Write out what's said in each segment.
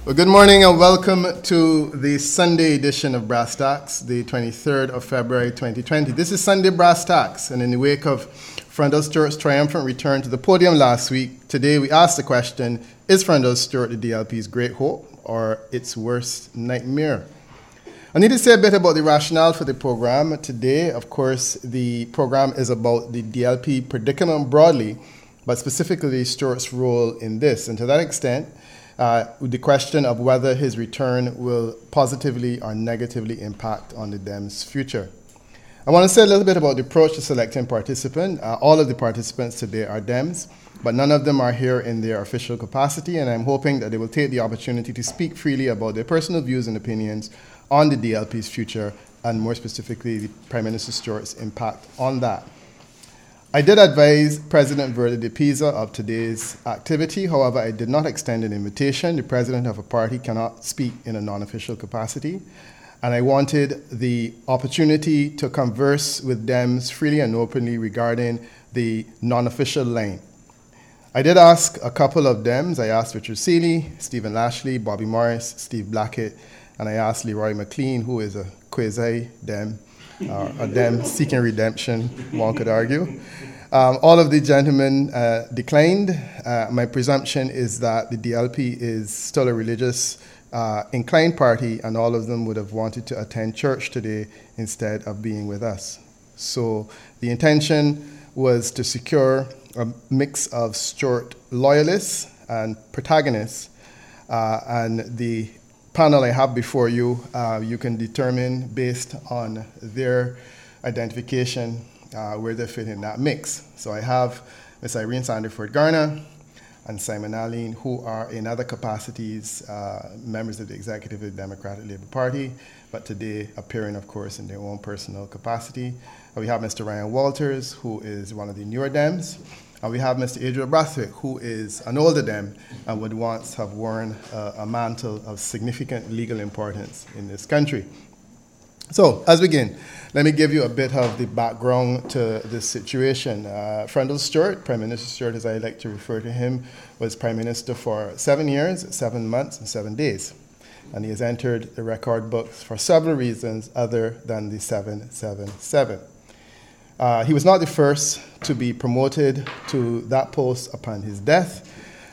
Well, good morning and welcome to the Sunday edition of Brass Tacks, the 23rd of February 2020. This is Sunday Brass Tacks, and in the wake of Freundel Stewart's triumphant return to the podium last week, today we ask the question, is Freundel Stewart the DLP's great hope or its worst nightmare? I need to say a bit about the rationale for the program. Today, of course, the program is about the DLP predicament broadly, but specifically Stewart's role in this. And to that extent, the question of whether his return will positively or negatively impact on the Dems' future. I want to say a little bit about the approach to selecting participants. All of the participants today are Dems, but none of them are here in their official capacity, and I'm hoping that they will take the opportunity to speak freely about their personal views and opinions on the DLP's future, and more specifically, the Prime Minister Stewart's impact on that. I did advise President Verde de Pisa of today's activity. However, I did not extend an invitation. The president of a party cannot speak in a non-official capacity. And I wanted the opportunity to converse with Dems freely and openly regarding the non-official line. I did ask a couple of Dems. I asked Richard Seeley, Stephen Lashley, Bobby Morris, Steve Blackett, and I asked Leroy McLean, who is a quasi-Dem, a Dem seeking redemption, one could argue. All of the gentlemen declined. My presumption is that the DLP is still a religious inclined party, and all of them would have wanted to attend church today instead of being with us. So the intention was to secure a mix of Stewart loyalists and protagonists, and the panel I have before you, you can determine based on their identification where they fit in that mix. So I have Ms. Irene Sandiford Garner and Simon Allen, who are in other capacities members of the executive of the Democratic Labour Party, but today appearing, of course, in their own personal capacity. And we have Mr. Ryan Walters, who is one of the newer Dems. And we have Mr. Adriel Brathwaite, who is an older Dem and would once have worn a mantle of significant legal importance in this country. So, as we begin, let me give you a bit of the background to this situation. Freundel Stewart, Prime Minister Stewart, as I like to refer to him, was Prime Minister for 7 years, 7 months, and 7 days. And he has entered the record books for several reasons other than the 777. He was not the first to be promoted to that post upon his death,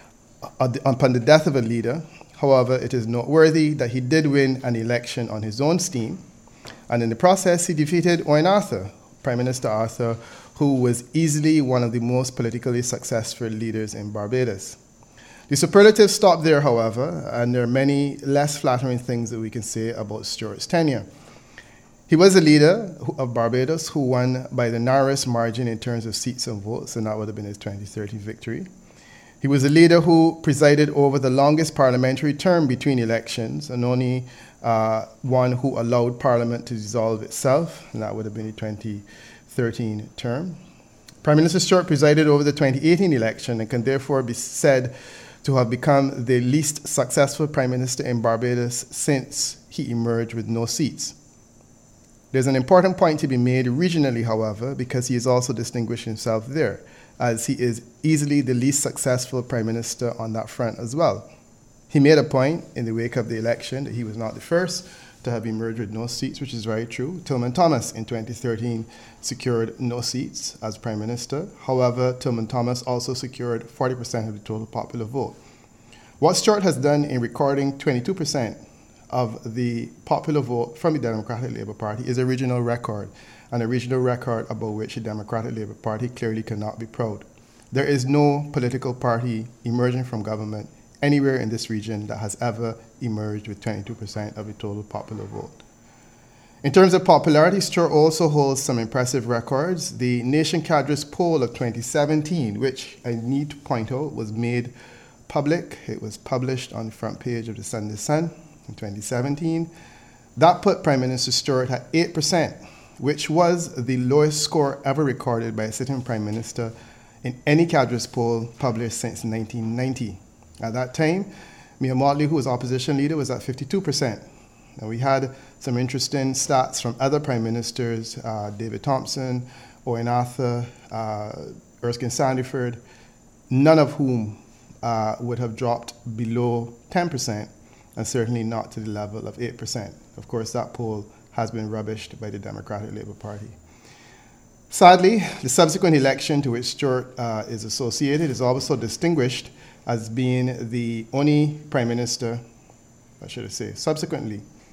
upon the death of a leader. However, it is noteworthy that he did win an election on his own steam, and in the process, he defeated Owen Arthur, Prime Minister Arthur, who was easily one of the most politically successful leaders in Barbados. The superlatives stop there, however, and there are many less flattering things that we can say about Stewart's tenure. He was a leader of Barbados who won by the narrowest margin in terms of seats and votes, and that would have been his 2013 victory. He was a leader who presided over the longest parliamentary term between elections, and only one who allowed Parliament to dissolve itself, and that would have been the 2013 term. Prime Minister Stewart presided over the 2018 election and can therefore be said to have become the least successful Prime Minister in Barbados since he emerged with no seats. There's an important point to be made regionally, however, because he has also distinguished himself there, as he is easily the least successful Prime Minister on that front as well. He made a point in the wake of the election that he was not the first to have emerged with no seats, which is very true. Tillman Thomas in 2013 secured no seats as Prime Minister. However, Tillman Thomas also secured 40% of the total popular vote. What Stewart has done in recording 22% of the popular vote from the Democratic Labour Party is a regional record, and a regional record about which the Democratic Labour Party clearly cannot be proud. There is no political party emerging from government anywhere in this region that has ever emerged with 22% of the total popular vote. In terms of popularity, Stewart also holds some impressive records. The Nation Cadres poll of 2017, which I need to point out was made public. It was published on the front page of the Sunday Sun in 2017. That put Prime Minister Stewart at 8%, which was the lowest score ever recorded by a sitting Prime Minister in any Cadres poll published since 1990. At that time, Mia Mottley, who was opposition leader, was at 52%. And we had some interesting stats from other Prime Ministers, David Thompson, Owen Arthur, Erskine Sandiford, none of whom would have dropped below 10%. and certainly not to the level of 8%. Of course, that poll has been rubbished by the Democratic Labour Party. Sadly, the subsequent election to which Stewart is associated is also distinguished as being the only Prime Minister, subsequent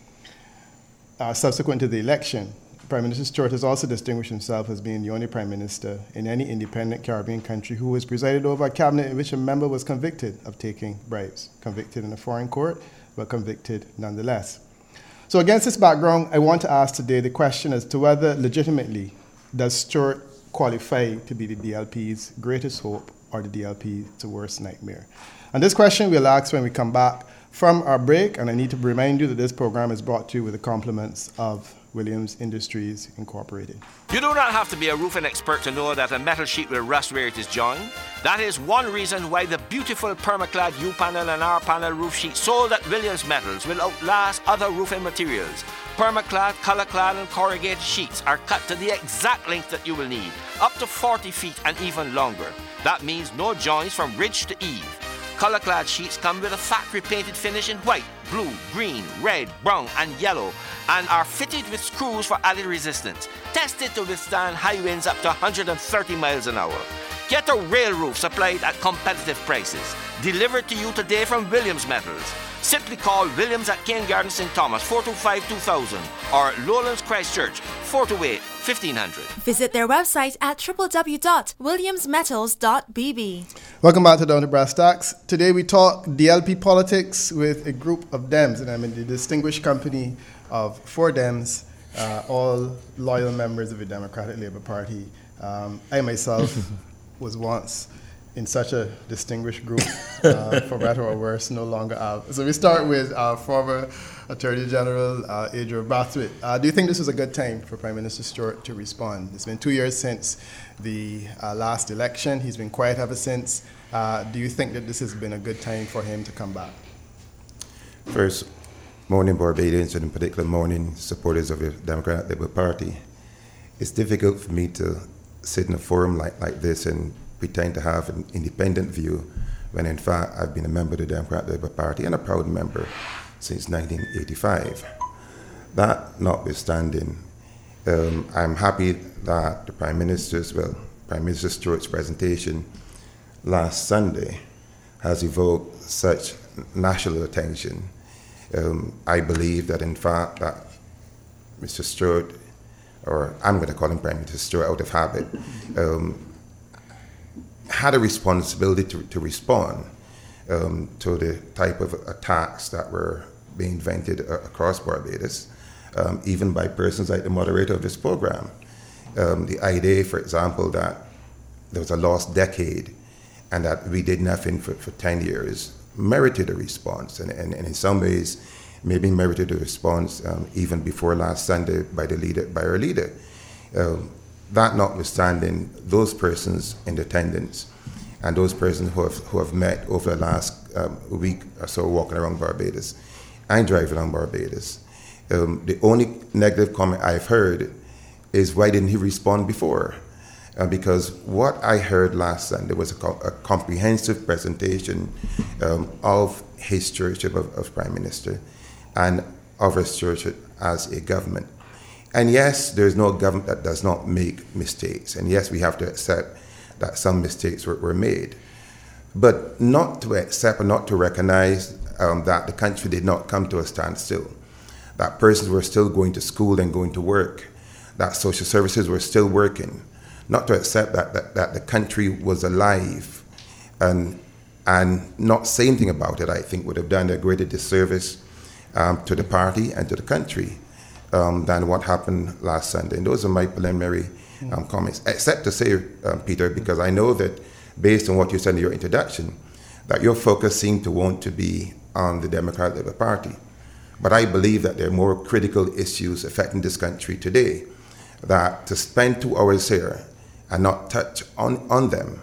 to the election, Prime Minister Stewart has also distinguished himself as being the only Prime Minister in any independent Caribbean country who has presided over a cabinet in which a member was convicted of taking bribes, convicted in a foreign court, but convicted nonetheless. So against this background, I want to ask today the question as to whether legitimately does Stewart qualify to be the DLP's greatest hope or the DLP's worst nightmare? And this question we'll ask when we come back from our break, and I need to remind you that this program is brought to you with the compliments of Williams Industries Incorporated. You do not have to be a roofing expert to know that a metal sheet will rust where it is joined. That is one reason why the beautiful Permaclad U-panel and R-panel roof sheet sold at Williams Metals will outlast other roofing materials. Permaclad, Colorclad and corrugated sheets are cut to the exact length that you will need, up to 40 feet and even longer. That means no joints from ridge to eave. Colorclad sheets come with a factory painted finish in white, blue, green, red, brown and yellow, and are fitted with screws for added resistance, tested to withstand high winds up to 130 miles an hour. Get a rail roof supplied at competitive prices. Delivered to you today from Williams Metals. Simply call Williams at Cane Garden St. Thomas, 425-2000 or Lowlands Christchurch, 428-1500. Visit their website at www.williamsmetals.bb. Welcome back to Down to Brass Tacks. Today we talk DLP politics with a group of Dems, and I'm in the distinguished company of 4 Dems, all loyal members of the Democratic Labour Party. I myself was once in such a distinguished group, for better or worse, no longer have. So we start with former Attorney General Adriel Brathwaite. Do you think this was a good time for Prime Minister Stewart to respond? It's been 2 years since the last election. He's been quiet ever since. Do you think that this has been a good time for him to come back? First, morning Barbadians, and in particular morning supporters of the Democratic Labour Party. It's difficult for me to sit in a forum like this and pretend to have an independent view when in fact I've been a member of the Democratic Labour Party and a proud member since 1985. That notwithstanding, I'm happy that the Prime Minister Stewart's presentation last Sunday has evoked such national attention. I believe that in fact that Mr. Stewart, or I'm going to call him Prime Minister Stewart out of habit, had a responsibility to respond to the type of attacks that were being vented across Barbados, even by persons like the moderator of this program. The idea, for example, that there was a lost decade and that we did nothing for 10 years merited a response, and in some ways maybe merited a response even before last Sunday by our leader. That notwithstanding, those persons in attendance and those persons who have met over the last week or so walking around Barbados and driving around Barbados, the only negative comment I've heard is, why didn't he respond before? Because what I heard last Sunday was a comprehensive presentation of his stewardship of Prime Minister and of his stewardship as a government. And yes, there's no government that does not make mistakes. And yes, we have to accept that some mistakes were made. But not to accept and not to recognize that the country did not come to a standstill, that persons were still going to school and going to work, that social services were still working, not to accept that the country was alive, and not say anything about it, I think would have done a greater disservice to the party and to the country than what happened last Sunday. And those are my preliminary comments, except to say, Peter, because I know that based on what you said in your introduction, that your focus seemed to want to be on the Democratic Labour Party. But I believe that there are more critical issues affecting this country today, that to spend 2 hours here and not touch on them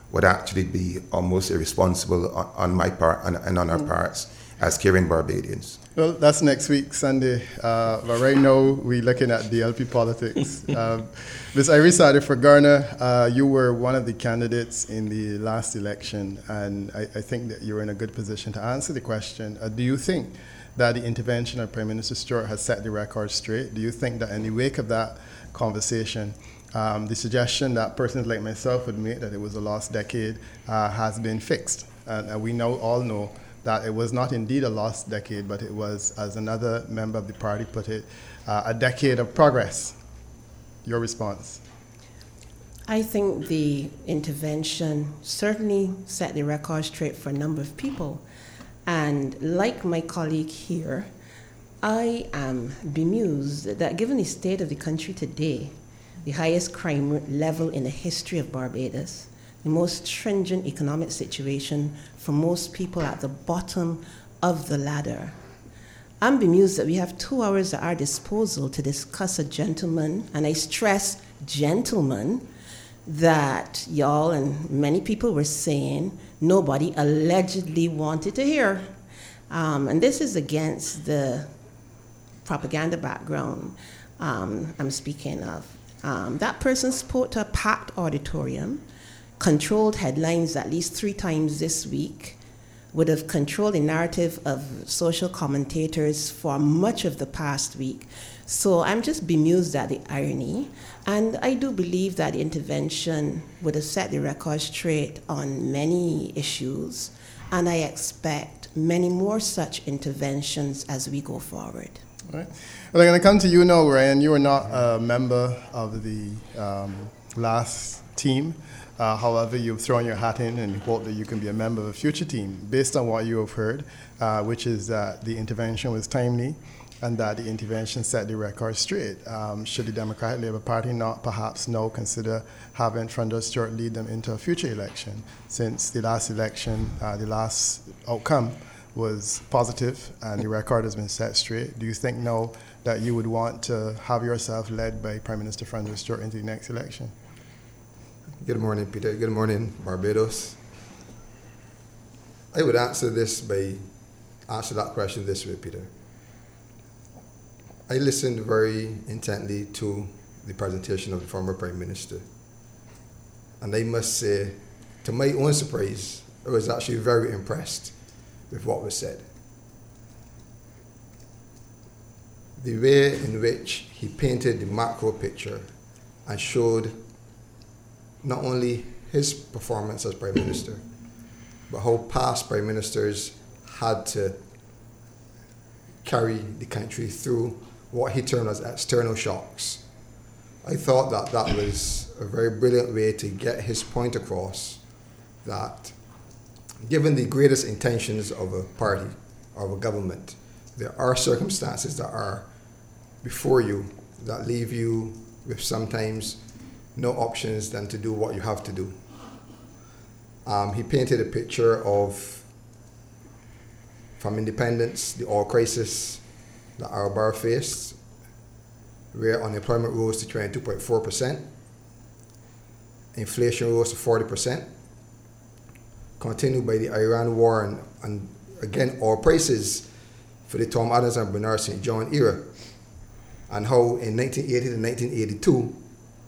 would actually be almost irresponsible on my part and on our parts as caring Barbadians. Well, that's next week, Sunday. But right now, we're looking at DLP politics. Ms. Iris Sadi for Ghana, you were one of the candidates in the last election, and I think that you're in a good position to answer the question. Do you think that the intervention of Prime Minister Stewart has set the record straight? Do you think that in the wake of that conversation, the suggestion that persons like myself would make that it was a lost decade has been fixed? And we now all know that it was not indeed a lost decade, but it was, as another member of the party put it, a decade of progress. Your response? I think the intervention certainly set the record straight for a number of people. And like my colleague here, I am bemused that given the state of the country today, the highest crime level in the history of Barbados, the most stringent economic situation for most people at the bottom of the ladder. I'm bemused that we have 2 hours at our disposal to discuss a gentleman, and I stress gentleman, that y'all and many people were saying nobody allegedly wanted to hear. And this is against the propaganda background I'm speaking of. That person spoke to a packed auditorium, controlled headlines at least 3 times this week, would have controlled the narrative of social commentators for much of the past week. So I'm just bemused at the irony. And I do believe that the intervention would have set the record straight on many issues. And I expect many more such interventions as we go forward. All right. Well, I'm going to come to you now, Ryan. You were not a member of the last team. However, you've thrown your hat in and hope that you can be a member of a future team based on what you have heard, which is that the intervention was timely and that the intervention set the record straight. Should the Democratic Labour Party not perhaps now consider having Frondell Stewart lead them into a future election, since the last election, the last outcome was positive and the record has been set straight? Do you think now that you would want to have yourself led by Prime Minister Frondell Stewart into the next election? Good morning, Peter. Good morning, Barbados. I would answer that question this way, Peter. I listened very intently to the presentation of the former Prime Minister. And I must say, to my own surprise, I was actually very impressed with what was said. The way in which he painted the macro picture and showed not only his performance as Prime Minister, but how past Prime Ministers had to carry the country through what he termed as external shocks. I thought that that was a very brilliant way to get his point across, that given the greatest intentions of a party, of a government, there are circumstances that are before you that leave you with sometimes no options than to do what you have to do. He painted a picture of, from independence, the oil crisis that our bar faced, where unemployment rose to 22.4%, inflation rose to 40%, continued by the Iran war, and again, oil prices for the Tom Adams and Bernard St. John era, and how in 1980 to 1982,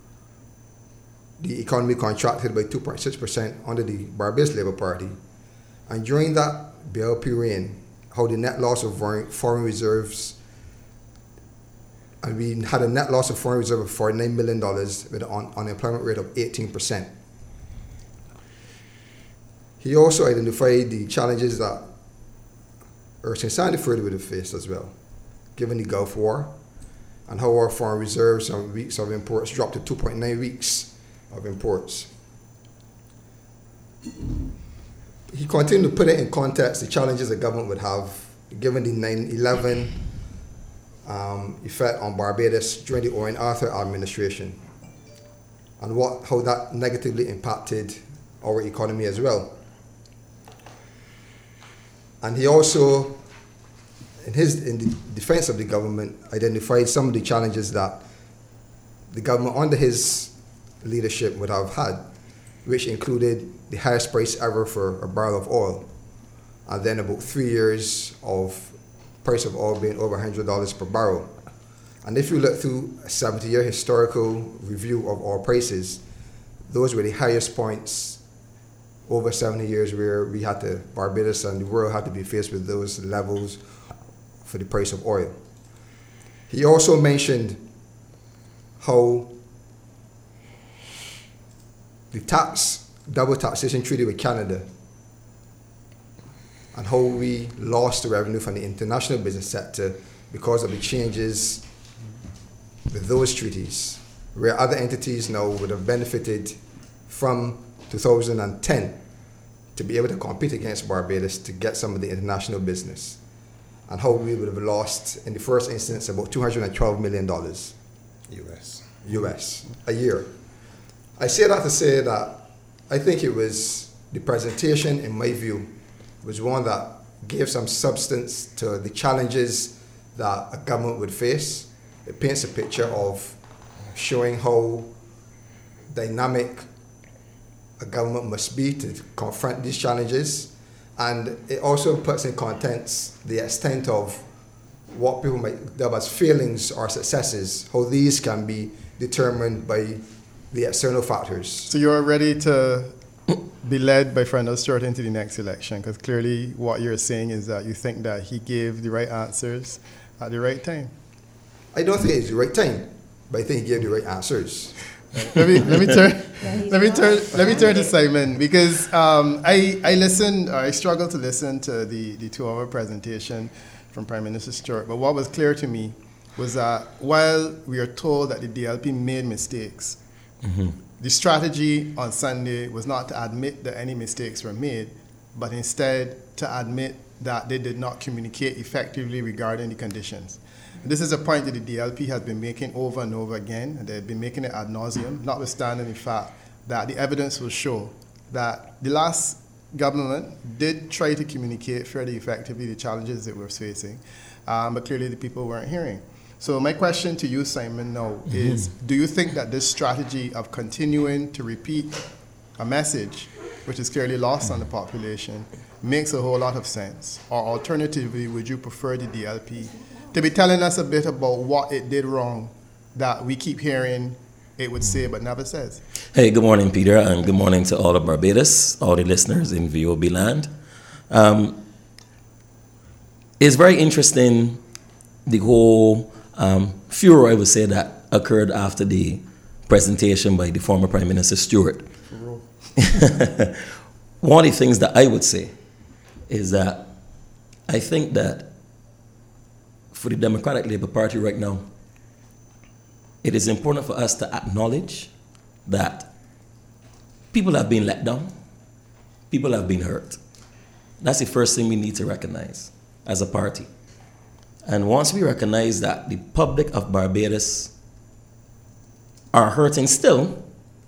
the economy contracted by 2.6% under the Barbados Labour Party. And during that BLP reign, how the net loss of foreign reserves, and we had a net loss of foreign reserve of $49 million with an unemployment rate of 18%. He also identified the challenges that Erskine Sandiford would have faced as well, given the Gulf War, and how our foreign reserves and weeks of imports dropped to 2.9 weeks of imports. He continued to put it in context, the challenges the government would have, given the 9/11 effect on Barbados during the Owen Arthur administration, and how that negatively impacted our economy as well. And he also, in the defense of the government, identified some of the challenges that the government under his leadership would have had, which included the highest price ever for a barrel of oil, and then about 3 years of price of oil being over $100 per barrel. And if you look through a 70-year historical review of oil prices, those were the highest points over 70 years where Barbados and the world had to be faced with those levels for the price of oil. He also mentioned how the double taxation treaty with Canada and how we lost the revenue from the international business sector because of the changes with those treaties, where other entities now would have benefited from 2010 to be able to compete against Barbados to get some of the international business, and how we would have lost, in the first instance, about $212 million US a year. I say that to say that I think it was the presentation, in my view, was one that gave some substance to the challenges that a government would face. It paints a picture of showing how dynamic a government must be to confront these challenges, and it also puts in context the extent of what people might dub as failings or successes, how these can be determined by the external factors. So you're ready to be led by Frendel Stuart into the next election, because clearly what you're saying is that you think that he gave the right answers at the right time. I don't think it's the right time, but I think he gave the right answers. Let me turn to Simon, because I struggled to listen to the 2-hour presentation from Prime Minister Stuart, but what was clear to me was that while we are told that the DLP made mistakes, the strategy on Sunday was not to admit that any mistakes were made, but instead to admit that they did not communicate effectively regarding the conditions. This is a point that the DLP has been making over and over again, and they've been making it ad nauseum, notwithstanding the fact that the evidence will show that the last government did try to communicate fairly effectively the challenges that we're facing, but clearly the people weren't hearing. So my question to you, Simon, now is, do you think that this strategy of continuing to repeat a message, which is clearly lost on the population, makes a whole lot of sense? Or alternatively, would you prefer the DLP to be telling us a bit about what it did wrong that we keep hearing it would say but never says? Hey, good morning, Peter, and good morning to all of Barbados, all the listeners in VOB land. It's very interesting, the whole furor, I would say, that occurred after the presentation by the former Prime Minister Stuart. One of the things that I would say is that I think that for the Democratic Labour Party right now, it is important for us to acknowledge that people have been let down, people have been hurt. That's the first thing we need to recognize as a party. And once we recognize that the public of Barbados are hurting still,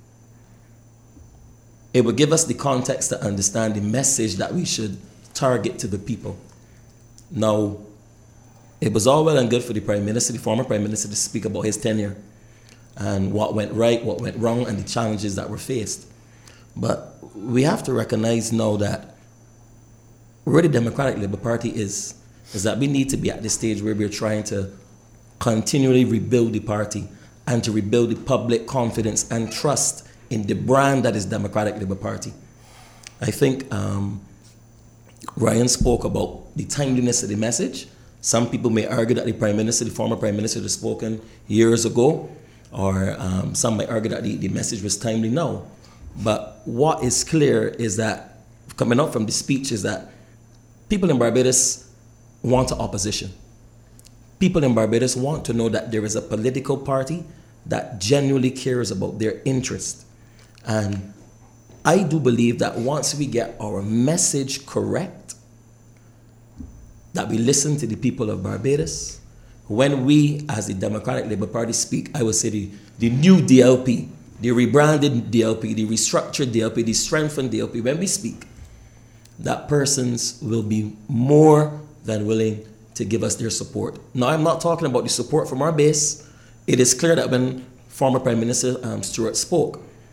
it will give us the context to understand the message that we should target to the people. Now, it was all well and good for the Prime Minister, the former Prime Minister, to speak about his tenure and what went right, what went wrong, and the challenges that were faced. But we have to recognize now that where the Democratic Labour Party is that we need to be at the stage where we're trying to continually rebuild the party and to rebuild the public confidence and trust in the brand that is Democratic Labour Party. I think Ryan spoke about the timeliness of the message. Some people may argue that the Prime Minister, the former Prime Minister, had spoken years ago, or some might argue that the message was timely now. But what is clear is that, coming up from the speech, is that people in Barbados want an opposition. People in Barbados want to know that there is a political party that genuinely cares about their interest. And I do believe that once we get our message correct, that we listen to the people of Barbados, when we, as the Democratic Labour Party, speak, I would say the new DLP, the rebranded DLP, the restructured DLP, the strengthened DLP, when we speak, that persons will be more than willing to give us their support. Now, I'm not talking about the support from our base. It is clear that when former Prime Minister Stuart spoke,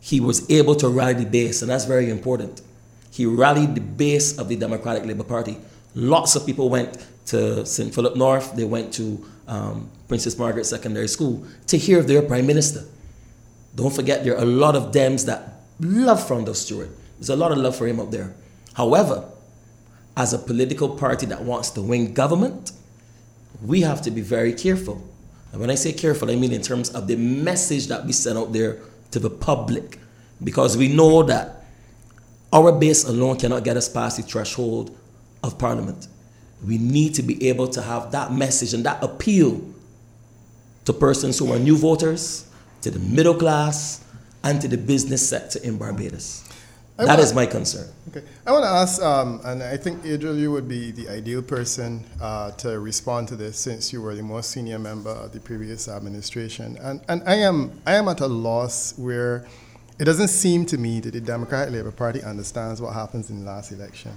he was able to rally the base, and that's very important. He rallied the base of the Democratic Labour Party. Lots of people went to St. Philip North, they went to Princess Margaret Secondary School to hear their Prime Minister. Don't forget, there are a lot of Dems that love Frondo Stewart. There's a lot of love for him up there. However, as a political party that wants to win government, we have to be very careful. And when I say careful, I mean in terms of the message that we send out there to the public. Because we know that our base alone cannot get us past the threshold of Parliament. We need to be able to have that message and that appeal to persons who are new voters, to the middle class, and to the business sector in Barbados. That is my concern. Okay. I want to ask, and I think, Adriel, you would be the ideal person to respond to this, since you were the most senior member of the previous administration. And I am at a loss where it doesn't seem to me that the Democratic Labour Party understands what happens in the last election.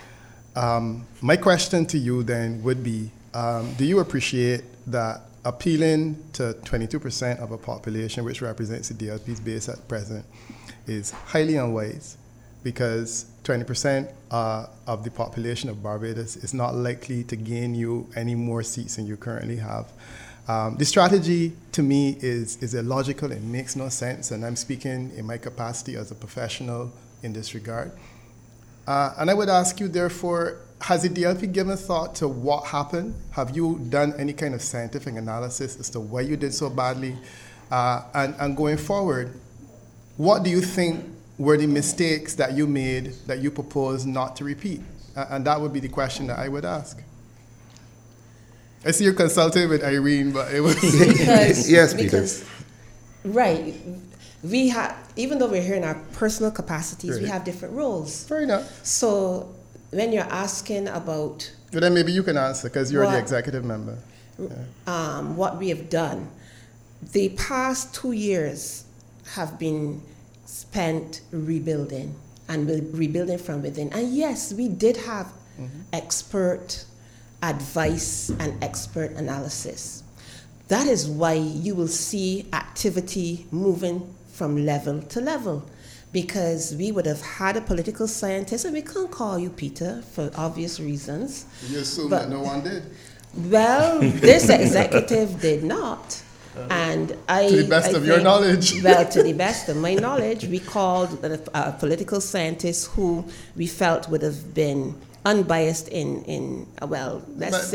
My question to you then would be, do you appreciate that appealing to 22% of a population, which represents the DLP's base at present, is highly unwise? Because 20% of the population of Barbados is not likely to gain you any more seats than you currently have. The strategy, to me, is illogical. It makes no sense, and I'm speaking in my capacity as a professional in this regard. And I would ask you, therefore, has the DLP given thought to what happened? Have you done any kind of scientific analysis as to why you did so badly? And going forward, what do you think were the mistakes that you made that you propose not to repeat? And that would be the question that I would ask. I see you're consulting with Irene, but it was... Yes, Peter. Right. We have, even though we're here in our personal capacities, Right. we have different roles. Fair enough. So when you're asking about But then maybe you can answer, because you're the executive member. what we have done, the past 2 years have been spent rebuilding and rebuilding from within. And yes, we did have expert advice and expert analysis. That is why you will see activity moving from level to level, because we would have had a political scientist, and we can't call you Peter for obvious reasons. You assume But- that no one did. Well, this executive did not. And To the best of your knowledge. Well, to the best of my knowledge, we called a political scientist who we felt would have been unbiased in let's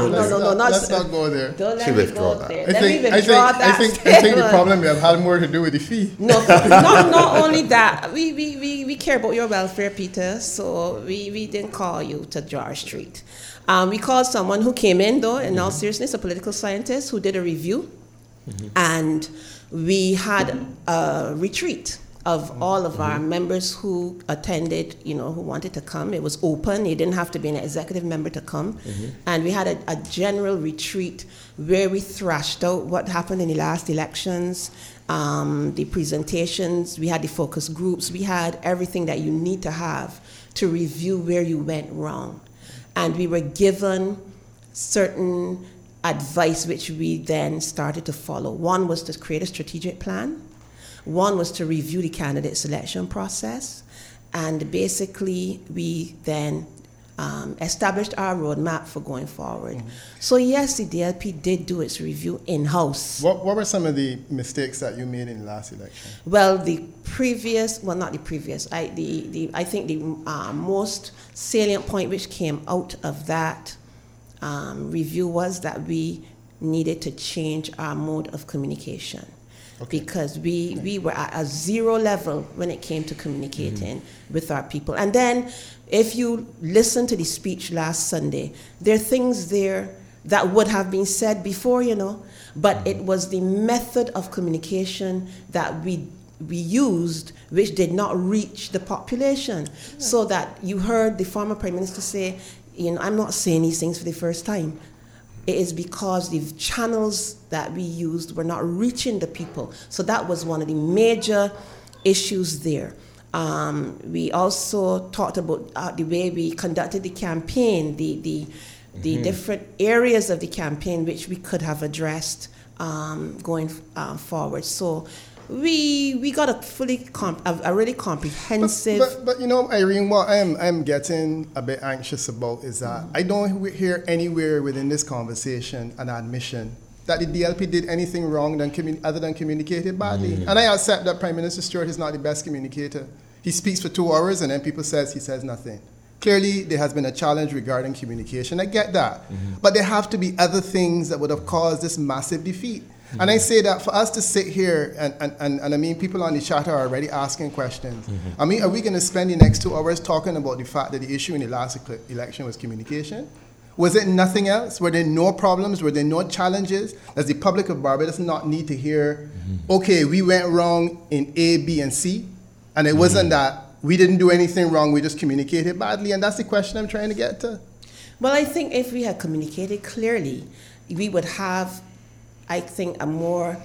not go there. Don't let She me withdraw go that. there. I Let me think withdraw that the statement. problem we have had more to do with the fee. No, not only that. We care about your welfare, Peter. So we didn't call you to George Street. We called someone who came in, though, in all seriousness, a political scientist who did a review, and we had a retreat of all of our members who attended, who wanted to come. It was open. You didn't have to be an executive member to come. And we had a general retreat where we thrashed out what happened in the last elections, the presentations, we had the focus groups, we had everything that you need to have to review where you went wrong. And we were given certain advice which we then started to follow. One was to create a strategic plan. One was to review the candidate selection process. And basically, we then established our roadmap for going forward. So yes, the DLP did do its review in-house. What were some of the mistakes that you made in the last election? Well, I think the most salient point which came out of that review was that we needed to change our mode of communication. Okay. Because we were at a zero level when it came to communicating with our people. And then if you listen to the speech last Sunday, there are things there that would have been said before, but it was the method of communication that we used which did not reach the population. So that you heard the former Prime Minister say, I'm not saying these things for the first time. It is because the channels that we used were not reaching the people. So that was one of the major issues there. We also talked about the way we conducted the campaign, the different areas of the campaign which we could have addressed going forward. So we got a really comprehensive. But you know, Irene, what I'm getting a bit anxious about is that I don't hear anywhere within this conversation an admission that the DLP did anything wrong other than communicated badly. And I accept that Prime Minister Stewart is not the best communicator. He speaks for 2 hours and then he says nothing. Clearly, there has been a challenge regarding communication. I get that. But there have to be other things that would have caused this massive defeat. And I say that for us to sit here, and I mean, people on the chat are already asking questions. I mean, are we going to spend the next 2 hours talking about the fact that the issue in the last election was communication? Was it nothing else? Were there no problems? Were there no challenges? Does the public of Barbados not need to hear, okay, we went wrong in A, B, and C, and it wasn't that we didn't do anything wrong, we just communicated badly, and that's the question I'm trying to get to. Well, I think if we had communicated clearly, we would have, I think, a more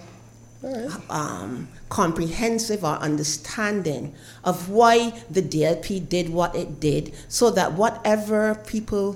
comprehensive or understanding of why the DLP did what it did, so that whatever people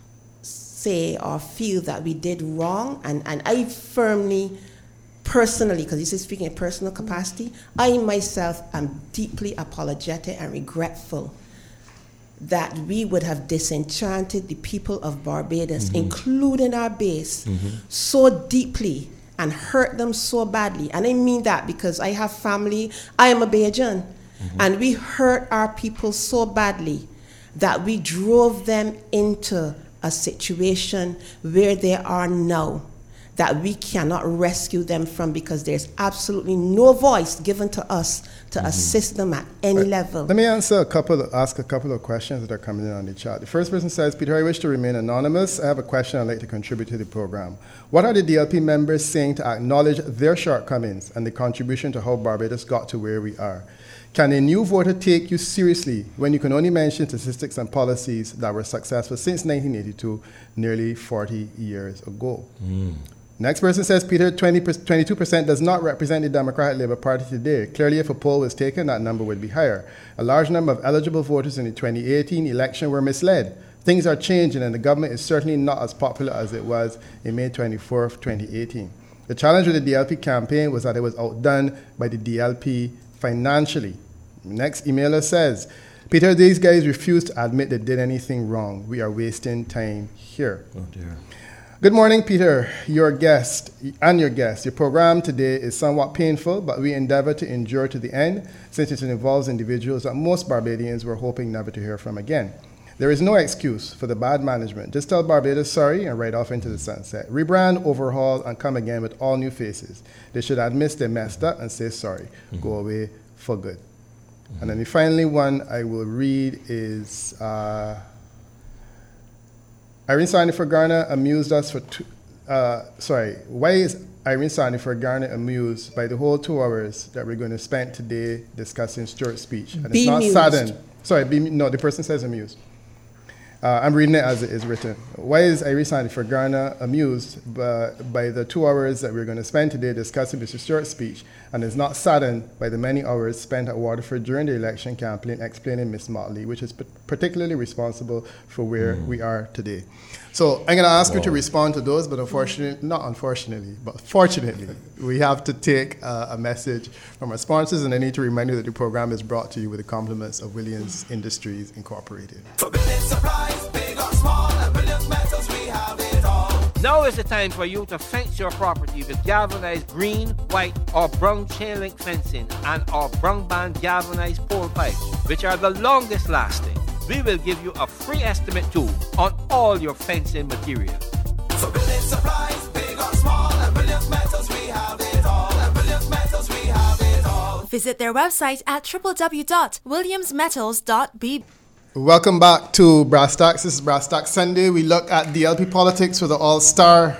say or feel that we did wrong, and I firmly, personally, because this is speaking in personal capacity, I myself am deeply apologetic and regretful that we would have disenchanted the people of Barbados, including our base, so deeply and hurt them so badly. And I mean that because I have family, I am a Bajan, and we hurt our people so badly that we drove them into a situation where they are now, that we cannot rescue them from, because there's absolutely no voice given to us to assist them at any level. Let me ask a couple of questions that are coming in on the chat. The first person says, Peter, I wish to remain anonymous. I have a question I'd like to contribute to the program. What are the DLP members saying to acknowledge their shortcomings and the contribution to how Barbados got to where we are? Can a new voter take you seriously when you can only mention statistics and policies that were successful since 1982, nearly 40 years ago? Next person says, Peter, 22% does not represent the Democratic Labour Party today. Clearly, if a poll was taken, that number would be higher. A large number of eligible voters in the 2018 election were misled. Things are changing, and the government is certainly not as popular as it was in May 24th, 2018. The challenge with the DLP campaign was that it was outdone by the DLP financially. Next emailer says, Peter, these guys refuse to admit they did anything wrong. We are wasting time here. Oh dear. Good morning, Peter, your guest. Your program today is somewhat painful, but we endeavor to endure to the end, since it involves individuals that most Barbadians were hoping never to hear from again. There is no excuse for the bad management. Just tell Barbados sorry and ride off into the sunset. Rebrand, overhaul, and come again with all new faces. They should admit they messed up and say sorry. Go away for good. And then the finally one I will read is... Irene Sanifer Garner amused us why is Irene Sanifer Garner amused by the whole 2 hours that we're going to spend today discussing Stewart's speech? And it's not saddened. The person says amused. I'm reading it as it is written. Why is Irene Sanifer Garner amused by the 2 hours that we're going to spend today discussing Mr. Stewart's speech, and is not saddened by the many hours spent at Waterford during the election campaign explaining Miss Motley, which is particularly responsible for where we are today? So I'm going to ask you to respond to those, but fortunately, we have to take a message from our sponsors, and I need to remind you that the program is brought to you with the compliments of Williams Industries Incorporated. For building supplies, big or small, and Williams Metals, we have it all. Now is the time for you to fence your property with galvanized green, white, or brown chain link fencing and our brown band galvanized pole pipes, which are the longest lasting. We will give you a free estimate too on all your fencing materials. For building supplies, big or small, and Williams Metals, we have it all. And Williams Metals, we have it all. Visit their website at www.williamsmetals.bb. Welcome back to Brass Tacks. This is Brass Tacks Sunday. We look at DLP politics with the all-star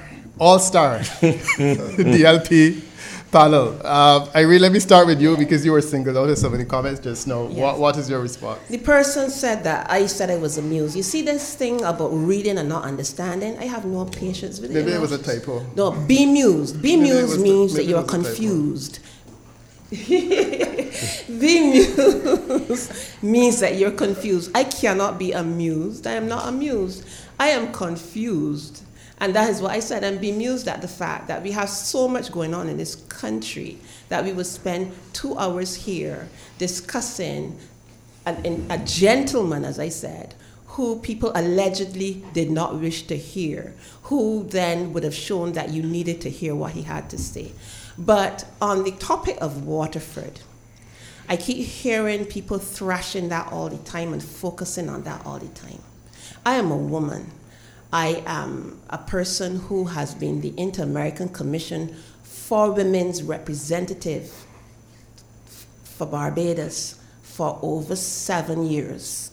DLP panel. Irene, let me start with you because you were singled out in some of the comments just now. Yes. What is your response? The person said that I said I was amused. You see this thing about reading and not understanding? I have no patience with it. Maybe it was a typo. No, be mused. Be mused means that you are confused. Be mused means that you're confused. I cannot be amused. I am not amused. I am confused. And that is what I said. I'm bemused at the fact that we have so much going on in this country that we would spend 2 hours here discussing a gentleman, as I said, who people allegedly did not wish to hear, who then would have shown that you needed to hear what he had to say. But on the topic of Waterford, I keep hearing people thrashing that all the time and focusing on that all the time. I am a woman. I am a person who has been the Inter-American Commission for Women's Representative for Barbados for over 7 years.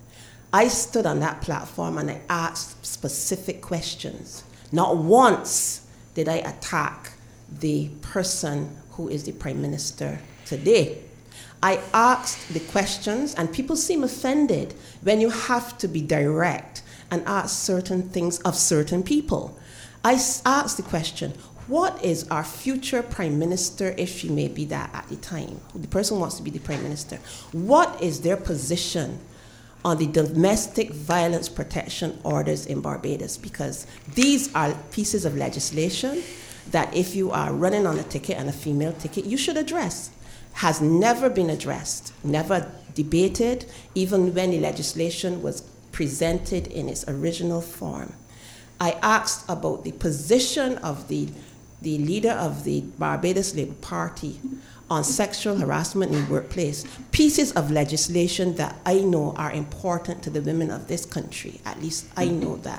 I stood on that platform and I asked specific questions. Not once did I attack the person who is the Prime Minister today. I asked the questions, and people seem offended when you have to be direct and ask certain things of certain people. I asked the question, what is our future Prime Minister, if she may be that at the time? The person wants to be the Prime Minister. What is their position on the domestic violence protection orders in Barbados? Because these are pieces of legislation that if you are running on a ticket and a female ticket, you should address. Has never been addressed, never debated, even when the legislation was presented in its original form. I asked about the position of the leader of the Barbados Labour Party on sexual harassment in the workplace, pieces of legislation that I know are important to the women of this country. At least I know that.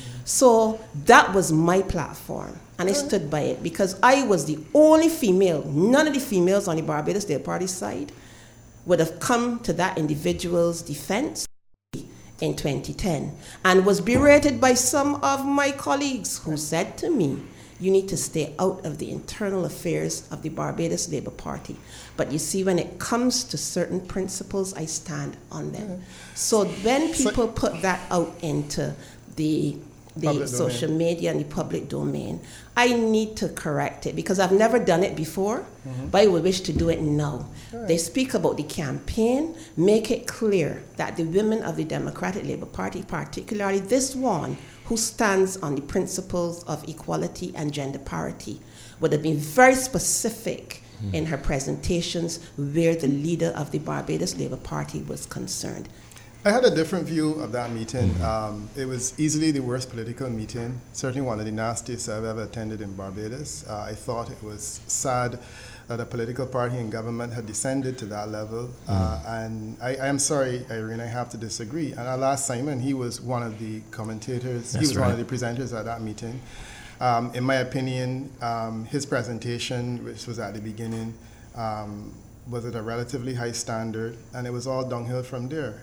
So that was my platform, and I stood by it because I was the only female. None of the females on the Barbados Labour Party side would have come to that individual's defense in 2010 and was berated by some of my colleagues who said to me, you need to stay out of the internal affairs of the Barbados Labour Party. But you see, when it comes to certain principles, I stand on them. So when people put that out into the social media and the public domain, I need to correct it because I've never done it before, but I would wish to do it now. Right. They speak about the campaign, make it clear that the women of the Democratic Labour Party, particularly this one, who stands on the principles of equality and gender parity, would have been very specific in her presentations where the leader of the Barbados Labour Party was concerned. I had a different view of that meeting. It was easily the worst political meeting, certainly one of the nastiest I've ever attended in Barbados. I thought it was sad that a political party in government had descended to that level. And I am sorry, Irene, I have to disagree. And I'll ask Simon, he was one of the commentators, one of the presenters at that meeting. In my opinion, his presentation, which was at the beginning, was at a relatively high standard, and it was all downhill from there.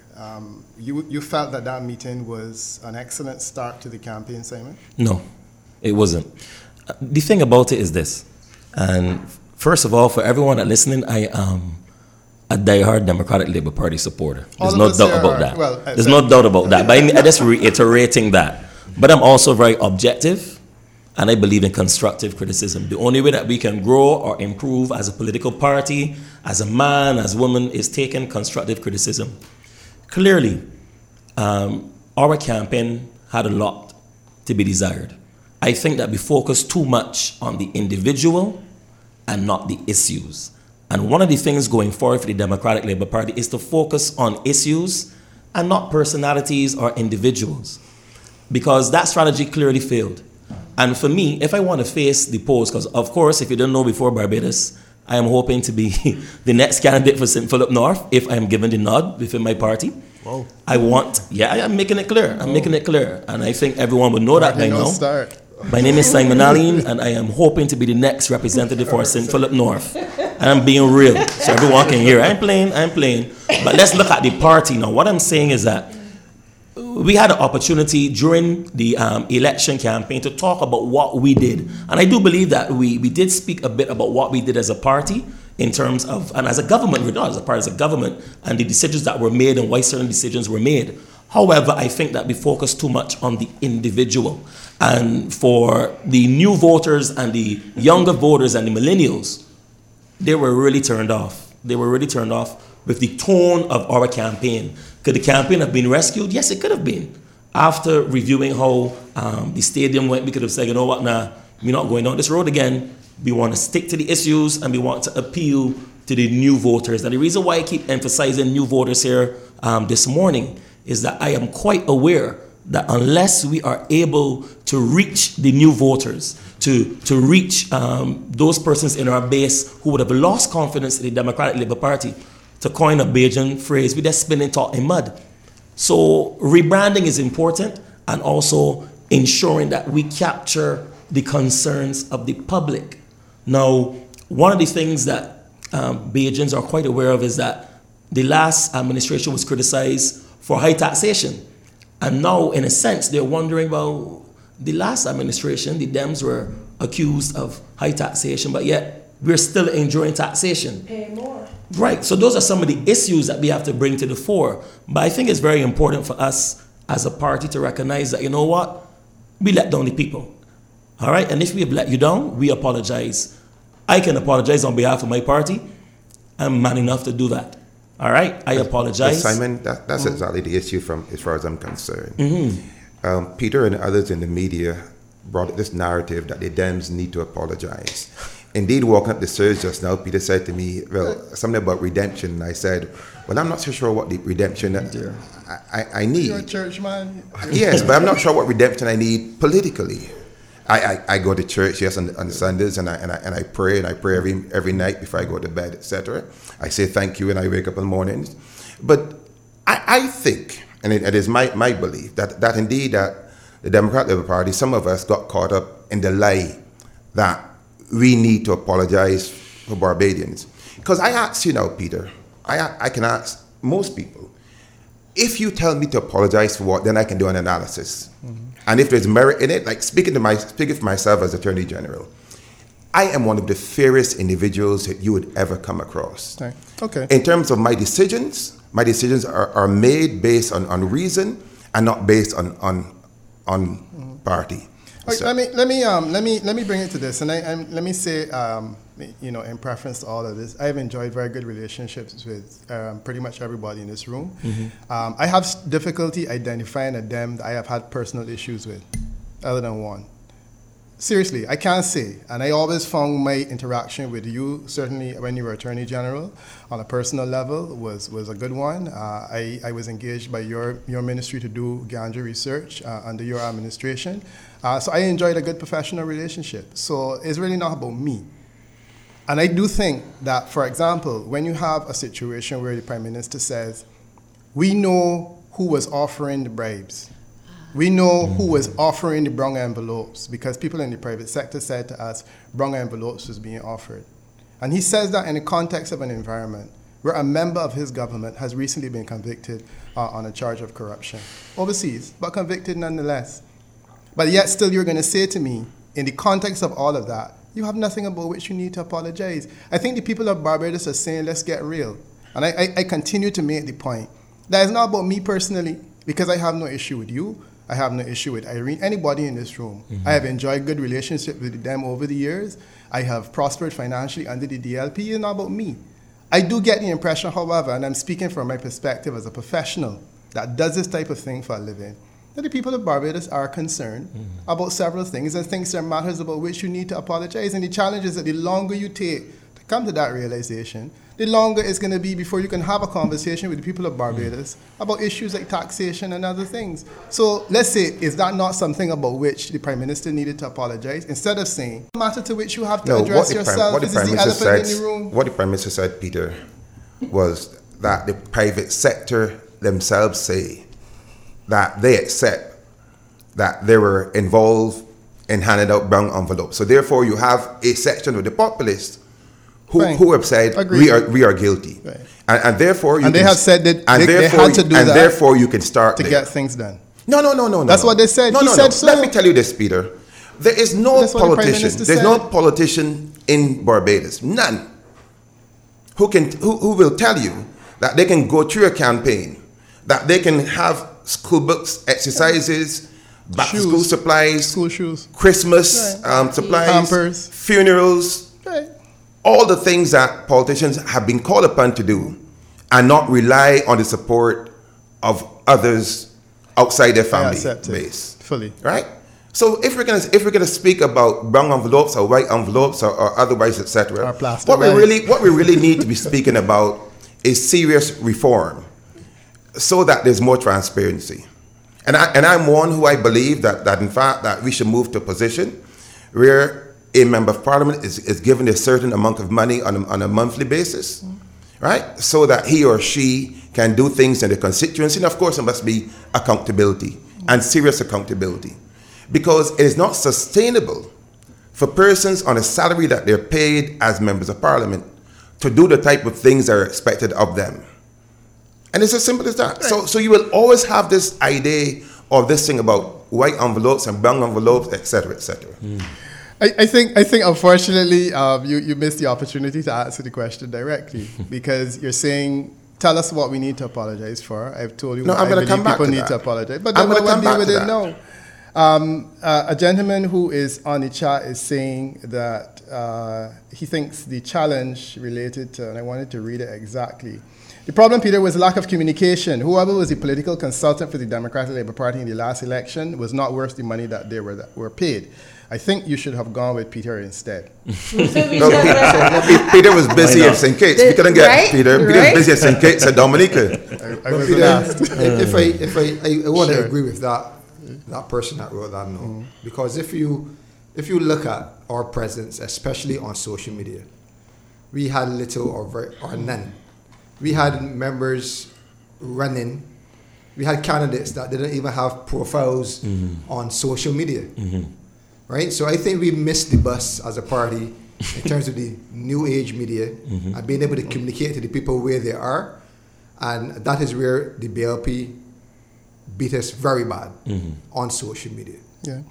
You felt that that meeting was an excellent start to the campaign, Simon? No, it wasn't. The thing about it is this, and first of all, for everyone that's listening, I am a diehard Democratic Labour Party supporter. There's no doubt about that. There's no doubt about that, but I'm just reiterating that. But I'm also very objective, and I believe in constructive criticism. The only way that we can grow or improve as a political party, as a man, as a woman, is taking constructive criticism. Clearly, our campaign had a lot to be desired. I think that we focus too much on the individual and not the issues. And one of the things going forward for the Democratic Labour Party is to focus on issues and not personalities or individuals, because that strategy clearly failed. And for me, if I want to face the polls, because of course, if you don't know before Barbados, I am hoping to be the next candidate for St. Philip North if I am given the nod within my party. Whoa. I'm making it clear. I'm making it clear. And I think everyone would know that by now. My name is Simon Allen, and I am hoping to be the next representative for St. Philip North. And I'm being real, so everyone can hear. I'm playing. But let's look at the party now. What I'm saying is that we had an opportunity during the election campaign to talk about what we did. And I do believe that we did speak a bit about what we did as a party in terms of, and as a government, we're not as a part as a government, and the decisions that were made and why certain decisions were made. However, I think that we focus too much on the individual. And for the new voters and the younger voters and the millennials, they were really turned off. They were really turned off with the tone of our campaign. Could the campaign have been rescued? Yes, it could have been. after reviewing how the stadium went, we could have said, you know what, nah, we're not going down this road again. We want to stick to the issues and we want to appeal to the new voters. And the reason why I keep emphasizing new voters here this morning is that I am quite aware that unless we are able to reach the new voters, to reach those persons in our base who would have lost confidence in the Democratic Labour Party, to coin a Bajan phrase, we're just spinning top in mud. So rebranding is important, and also ensuring that we capture the concerns of the public. Now, one of the things that Bajans are quite aware of is that the last administration was criticized for high taxation. And now, in a sense, they're wondering, well, the last administration, the Dems were accused of high taxation, but yet we're still enjoying taxation. Pay more. Right, so those are some of the issues that we have to bring to the fore. But I think it's very important for us as a party to recognize that, you know what, we let down the people. All right, and if we have let you down, we apologize. I can apologize on behalf of my party. I'm man enough to do that. All right, I apologize. Simon, that's exactly the issue from as far as I'm concerned. Peter and others in the media brought this narrative that the Dems need to apologize. Indeed, walking up the stairs just now, Peter said to me, well, something about redemption. And I said, well, I'm not so sure what the redemption I need. You're a church man. Yes, but I'm not sure what redemption I need politically. I go to church, yes, on Sundays, and I pray every night before I go to bed, etc. I say thank you when I wake up in the mornings. But I think, and it is my belief, that indeed that the Democratic Labour Party, some of us got caught up in the lie that we need to apologize for Barbadians. Because I ask you now, Peter, I can ask most people, if you tell me to apologize for what, then I can do an analysis. And if there's merit in it, like speaking for myself as Attorney General, I am one of the fairest individuals that you would ever come across. Okay. In terms of my decisions are made based on reason and not based on party. So. Let me bring it to this, and let me say, in preference to all of this, I have enjoyed very good relationships with pretty much everybody in this room. I have difficulty identifying a Dem that I have had personal issues with, other than one. Seriously, I can't say, and I always found my interaction with you, certainly when you were Attorney General, on a personal level, was a good one. I was engaged by your ministry to do ganja research under your administration. So I enjoyed a good professional relationship. So it's really not about me. And I do think that, for example, when you have a situation where the Prime Minister says, we know who was offering the bribes. We know who was offering the brown envelopes, because people in the private sector said to us, brown envelopes was being offered. And he says that in the context of an environment where a member of his government has recently been convicted on a charge of corruption. Overseas, but convicted nonetheless. But yet still you're going to say to me, in the context of all of that, you have nothing about which you need to apologize. I think the people of Barbados are saying, let's get real. And I continue to make the point. That is not about me personally, because I have no issue with you. I have no issue with Irene, anybody in this room. I have enjoyed good relationship with them over the years. I have prospered financially under the DLP. It's not about me. I do get the impression, however, and I'm speaking from my perspective as a professional that does this type of thing for a living, that the people of Barbados are concerned about several things, and things are matters about which you need to apologize. And the challenge is that the longer you take to come to that realization, the longer it's going to be before you can have a conversation with the people of Barbados about issues like taxation and other things. So let's say, is that not something about which the Prime Minister needed to apologize? Instead of saying, the matter to which you have to address yourself, is the elephant in the room. What the Prime Minister said, Peter, was that the private sector themselves say that they accept that they were involved in handing out brown envelopes. So therefore you have a section of the populace who have said we are guilty, and therefore you they have said that they had to do that, and therefore you can start to get things done. No. That's what they said. He said so. Let me tell you this, Peter. There is no politician. There's no politician in Barbados, none, who will tell you that they can go through a campaign, that they can have school books, exercises, back to school supplies, school shoes, Christmas supplies, Pampers, funerals. Right. All the things that politicians have been called upon to do, and not rely on the support of others outside their I family accept it base. fully. Right? So if we're gonna speak about brown envelopes or white envelopes or otherwise, etc., Or plastic what we bags. really need to be speaking about is serious reform, so that there's more transparency. And I'm one who I believe that in fact that we should move to a position where a member of parliament is given a certain amount of money on a monthly basis, right? So that he or she can do things in the constituency. And of course, there must be accountability and serious accountability, because it is not sustainable for persons on a salary that they're paid as members of parliament to do the type of things that are expected of them. And it's as simple as that. So you will always have this idea of this thing about white envelopes and brown envelopes, etc., etc. I think unfortunately you missed the opportunity to answer the question directly, because you're saying, tell us what we need to apologize for. I've told you No, I'm going to come back people to need that. to apologize. But I'm then going to come back to that. No. A gentleman who is on the chat is saying that he thinks the challenge related to, and I wanted to read it exactly. The problem, Peter, was lack of communication. Whoever was the political consultant for the Democratic Labour Party in the last election was not worth the money that they were paid. I think you should have gone with Peter instead. Peter was busy at St. Kitts. We couldn't get Right? Peter. Peter was busy at St. Kitts and Dominica. I was Peter, asked. if I want to Sure. agree with that person that wrote that note, because if you look at our presence, especially on social media, we had little or none. We had members running. We had candidates that didn't even have profiles on social media, right? So I think we missed the bus as a party in terms of the new age media and being able to communicate to the people where they are, and that is where the BLP beat us very bad on social media. Yeah.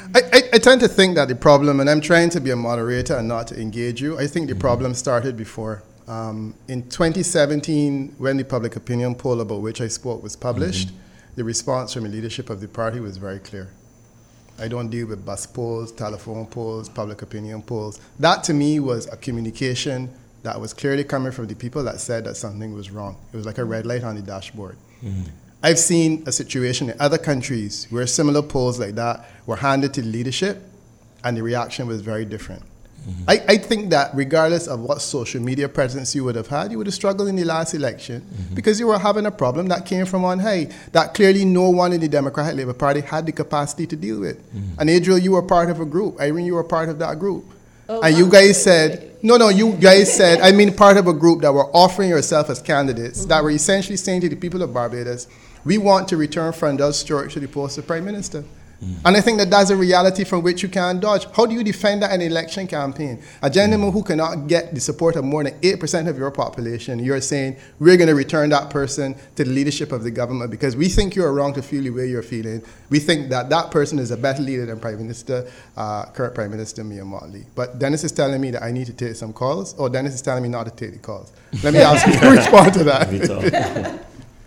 I tend to think that the problem, and I'm trying to be a moderator and not to engage you, I think the problem started before. In 2017, when the public opinion poll about which I spoke was published, the response from the leadership of the party was very clear. I don't deal with bus polls, telephone polls, public opinion polls. That to me was a communication that was clearly coming from the people that said that something was wrong. It was like a red light on the dashboard. I've seen a situation in other countries where similar polls like that were handed to the leadership and the reaction was very different. I think that regardless of what social media presence you would have had, you would have struggled in the last election because you were having a problem that came from on high that clearly no one in the Democratic Labour Party had the capacity to deal with. And Adriel, you were part of a group. Irene, you were part of that group. And you guys said, you guys said, I mean part of a group that were offering yourself as candidates that were essentially saying to the people of Barbados, we want to return Frondell Stewart to the post of Prime Minister. And I think that that's a reality from which you can't dodge. How do you defend that in an election campaign? A gentleman who cannot get the support of more than 8% of your population, you're saying, we're going to return that person to the leadership of the government because we think you're wrong to feel the way you're feeling. We think that that person is a better leader than Prime Minister, current Prime Minister Mia Mottley. But Dennis is telling me that I need to take some calls, or Dennis is telling me not to take the calls. Let me ask you to respond to that.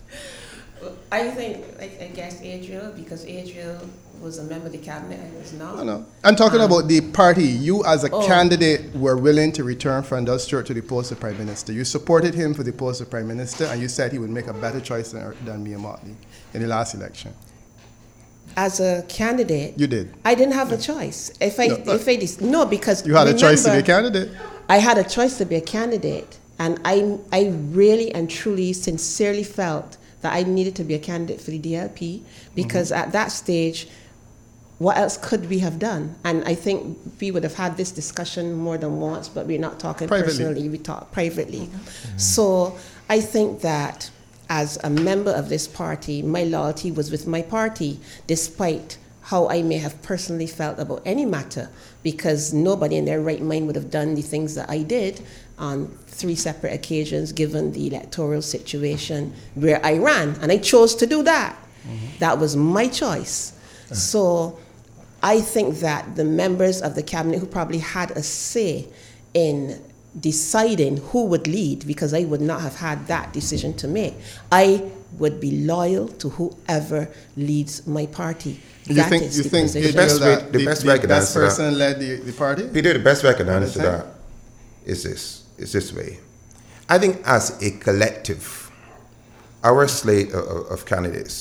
I think, I guess Adriel, because Adriel was a member of the cabinet, I was not. No. I'm talking about the party. You as a candidate were willing to return Frondell Stewart to the post of Prime Minister. You supported him for the post of Prime Minister, and you said he would make a better choice than Mia Mottley in the last election. As a candidate, You did. I didn't have a choice. Because You had a choice to be a remember, candidate. I had a choice to be a candidate, and I really and truly, sincerely felt that I needed to be a candidate for the DLP because at that stage, what else could we have done? And I think we would have had this discussion more than once, but we're not talking Privately. personally, we talk privately. So I think that as a member of this party, my loyalty was with my party, despite how I may have personally felt about any matter, because nobody in their right mind would have done the things that I did on 3 separate occasions, given the electoral situation where I ran. And I chose to do that. That was my choice. So I think that the members of the cabinet who probably had a say in deciding who would lead, because I would not have had that decision to make, I would be loyal to whoever leads my party. You think position. the best way I can answer that- person led the party? Peter, the best way I can answer Understand? that is this way. I think as a collective, our slate of candidates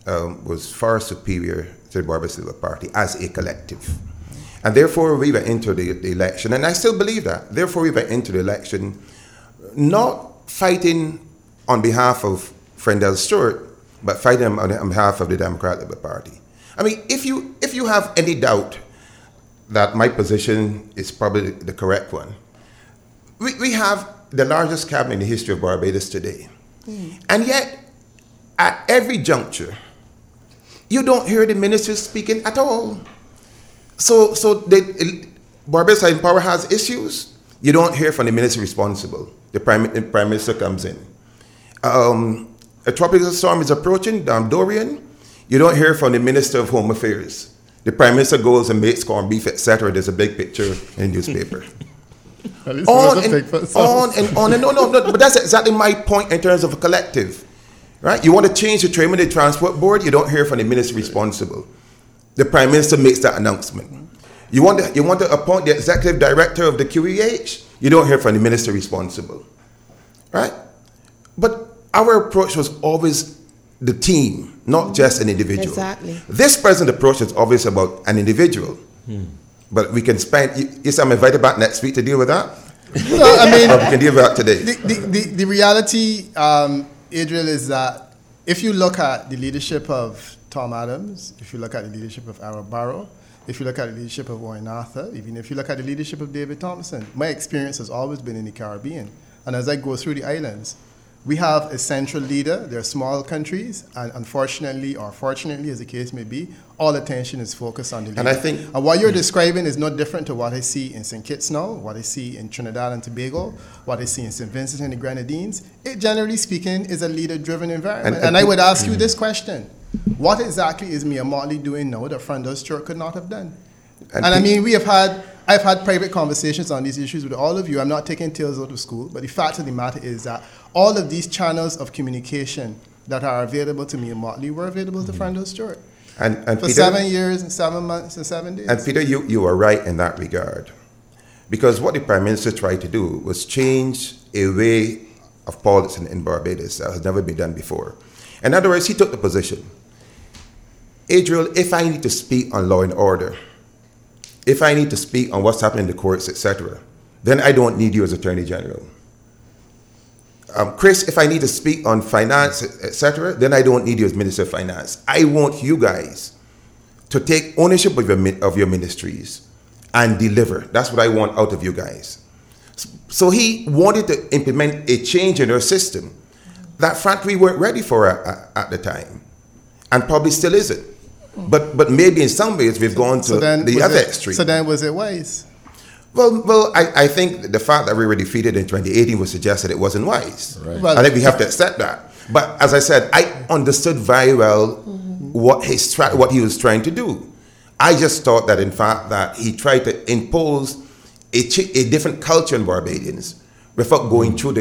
was far superior to the Barbados Labour Party as a collective. And therefore, we went into the election, and I still believe that. Therefore, we went into the election not fighting on behalf of Frendell Stewart, but fighting on behalf of the Democrat Labour Party. I mean, if you have any doubt that my position is probably the correct one, we have the largest cabinet in the history of Barbados today. And yet, at every juncture, you don't hear the ministers speaking at all. So Barbados in power has issues. You don't hear from the minister responsible. The prime minister comes in. A tropical storm is approaching, Dorian. You don't hear from the Minister of Home Affairs. The Prime Minister goes and makes corned beef, etc. There's a big picture in the newspaper. on and on. No, but that's exactly my point in terms of a collective. Right? You want to change the Trade and Transport Board, you don't hear from the minister responsible. The Prime Minister makes that announcement. You want to appoint the Executive Director of the QEH, you don't hear from the minister responsible. Right? But our approach was always the team, not just an individual. Exactly. This present approach is always about an individual. But we can spend, yes, I'm invited back next week to deal with that. No, I mean, we can deal with that today. The reality, Adriel, is that if you look at the leadership of Tom Adams, if you look at the leadership of Aaron Barrow, if you look at the leadership of Warren Arthur, even if you look at the leadership of David Thompson, my experience has always been in the Caribbean. And as I go through the islands, we have a central leader. They're small countries, and unfortunately, or fortunately, as the case may be, all attention is focused on the leader. And I think, and what you're describing is no different to what I see in St. Kitts now, what I see in Trinidad and Tobago, what I see in St. Vincent and the Grenadines. It, generally speaking, is a leader-driven environment. And I would ask you this question: what exactly is Mia Motley doing now that Frendell Stewart could not have done? And I mean, I've had private conversations on these issues with all of you. I'm not taking tales out of school, but the fact of the matter is that all of these channels of communication that are available to Mia Motley were available to Frendell Stewart. And for Peter, 7 years and 7 months and 7 days. And Peter, you are right in that regard. Because what the Prime Minister tried to do was change a way of politics in Barbados that has never been done before. In other words, he took the position, Adriel, if I need to speak on law and order, if I need to speak on what's happening in the courts, etc., then I don't need you as Attorney General. Chris, if I need to speak on finance, etc., then I don't need you as Minister of Finance. I want you guys to take ownership of your ministries and deliver. That's what I want out of you guys. So he wanted to implement a change in our system that, frankly, we weren't ready for at the time, and probably still isn't. But maybe in some ways we've gone to the other extreme. So then was it wise? Well, I think the fact that we were defeated in 2018 would suggest that it wasn't wise. Right. Well, I think we have to accept that. But as I said, I understood very well what he was trying to do. I just thought that, in fact, that he tried to impose a different culture in Barbadians without going through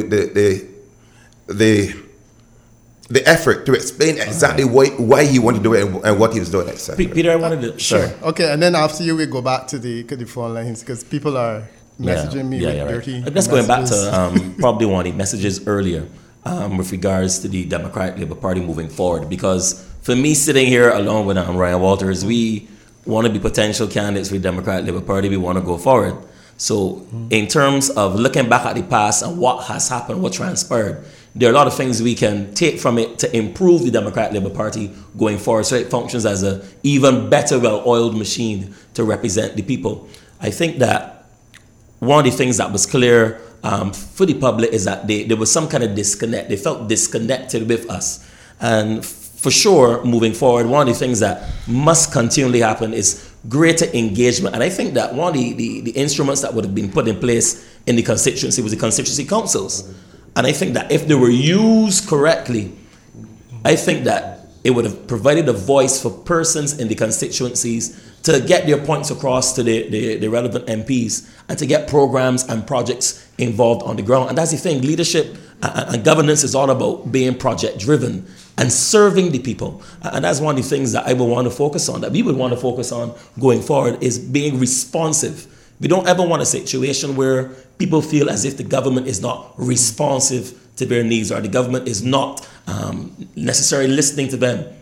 the effort to explain exactly why he wanted to do it and what he was doing, etc. Peter, I wanted to... Sure. Okay, and then after you, we go back to the phone lines because people are messaging me with dirty Let's going back messages. to probably one of the messages earlier with regards to the Democratic Labour Party moving forward. Because for me, sitting here along with Ryan Walters, we want to be potential candidates for the Democratic Labour Party. We want to go forward. So in terms of looking back at the past and what has happened, what transpired, there are a lot of things we can take from it to improve the Democratic Labour Party going forward so it functions as an even better, well-oiled machine to represent the people. I think that one of the things that was clear for the public is that there was some kind of disconnect. They felt disconnected with us. And for sure, moving forward, one of the things that must continually happen is greater engagement. And I think that one of the instruments that would have been put in place in the constituency was the constituency councils. And I think that if they were used correctly, I think that it would have provided a voice for persons in the constituencies to get their points across to the relevant MPs and to get programs and projects involved on the ground. And that's the thing, leadership and governance is all about being project-driven and serving the people. And that's one of the things that I would want to focus on, that we would want to focus on going forward, is being responsive. We don't ever want a situation where people feel as if the government is not responsive to their needs or the government is not necessarily listening to them.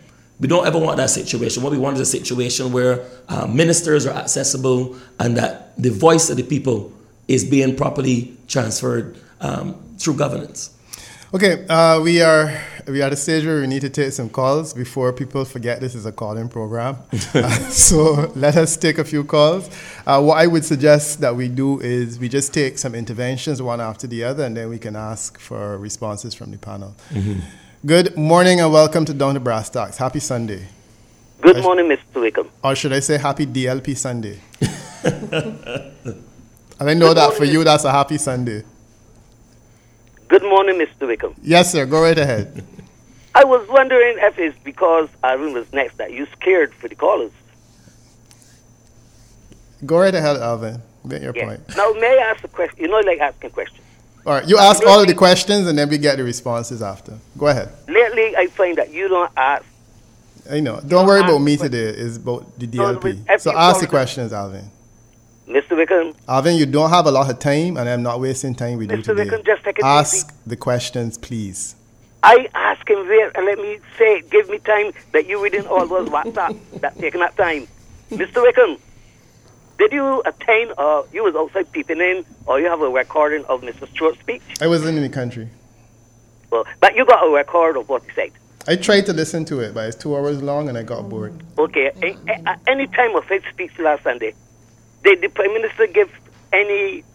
We don't ever want that situation. What we want is a situation where ministers are accessible and that the voice of the people is being properly transferred through governance. Okay, we are at a stage where we need to take some calls before people forget this is a call-in program. So let us take a few calls. What I would suggest that we do is we just take some interventions one after the other, and then we can ask for responses from the panel. Mm-hmm. Good morning and welcome to Down to Brass Tacks. Happy Sunday. Good morning, Mr. Wickham. Or should I say happy DLP Sunday? And I know that for you, that's a happy Sunday. Good morning, Mr. Wickham. Yes, sir. Go right ahead. I was wondering if it's because Arun was next that you scared for the callers. Go right ahead, Alvin. Get your Yeah. point. Now, may I ask a question? You know, I like asking questions. All right. You ask all of the questions, and then we get the responses after. Go ahead. Lately, I find that you don't ask. I know. Don't worry about me today. It's about the No, DLP. but So ask the questions, Alvin. Mr. Wickham, Alvin, you don't have a lot of time, and I'm not wasting time with you Mr. today. Wickham, just take it Ask easy. the questions, please. I ask him there, and let me say, give me time that you within all those WhatsApp that taking that time. Mr. Wickham, did you attain, or you was outside peeping in, or you have a recording of Mr. Stewart's speech? I wasn't in the country. Well, but you got a record of what he said. I tried to listen to it, but it's 2 hours long, and I got bored. Okay, at any time of his speech last Sunday, did the Prime Minister give any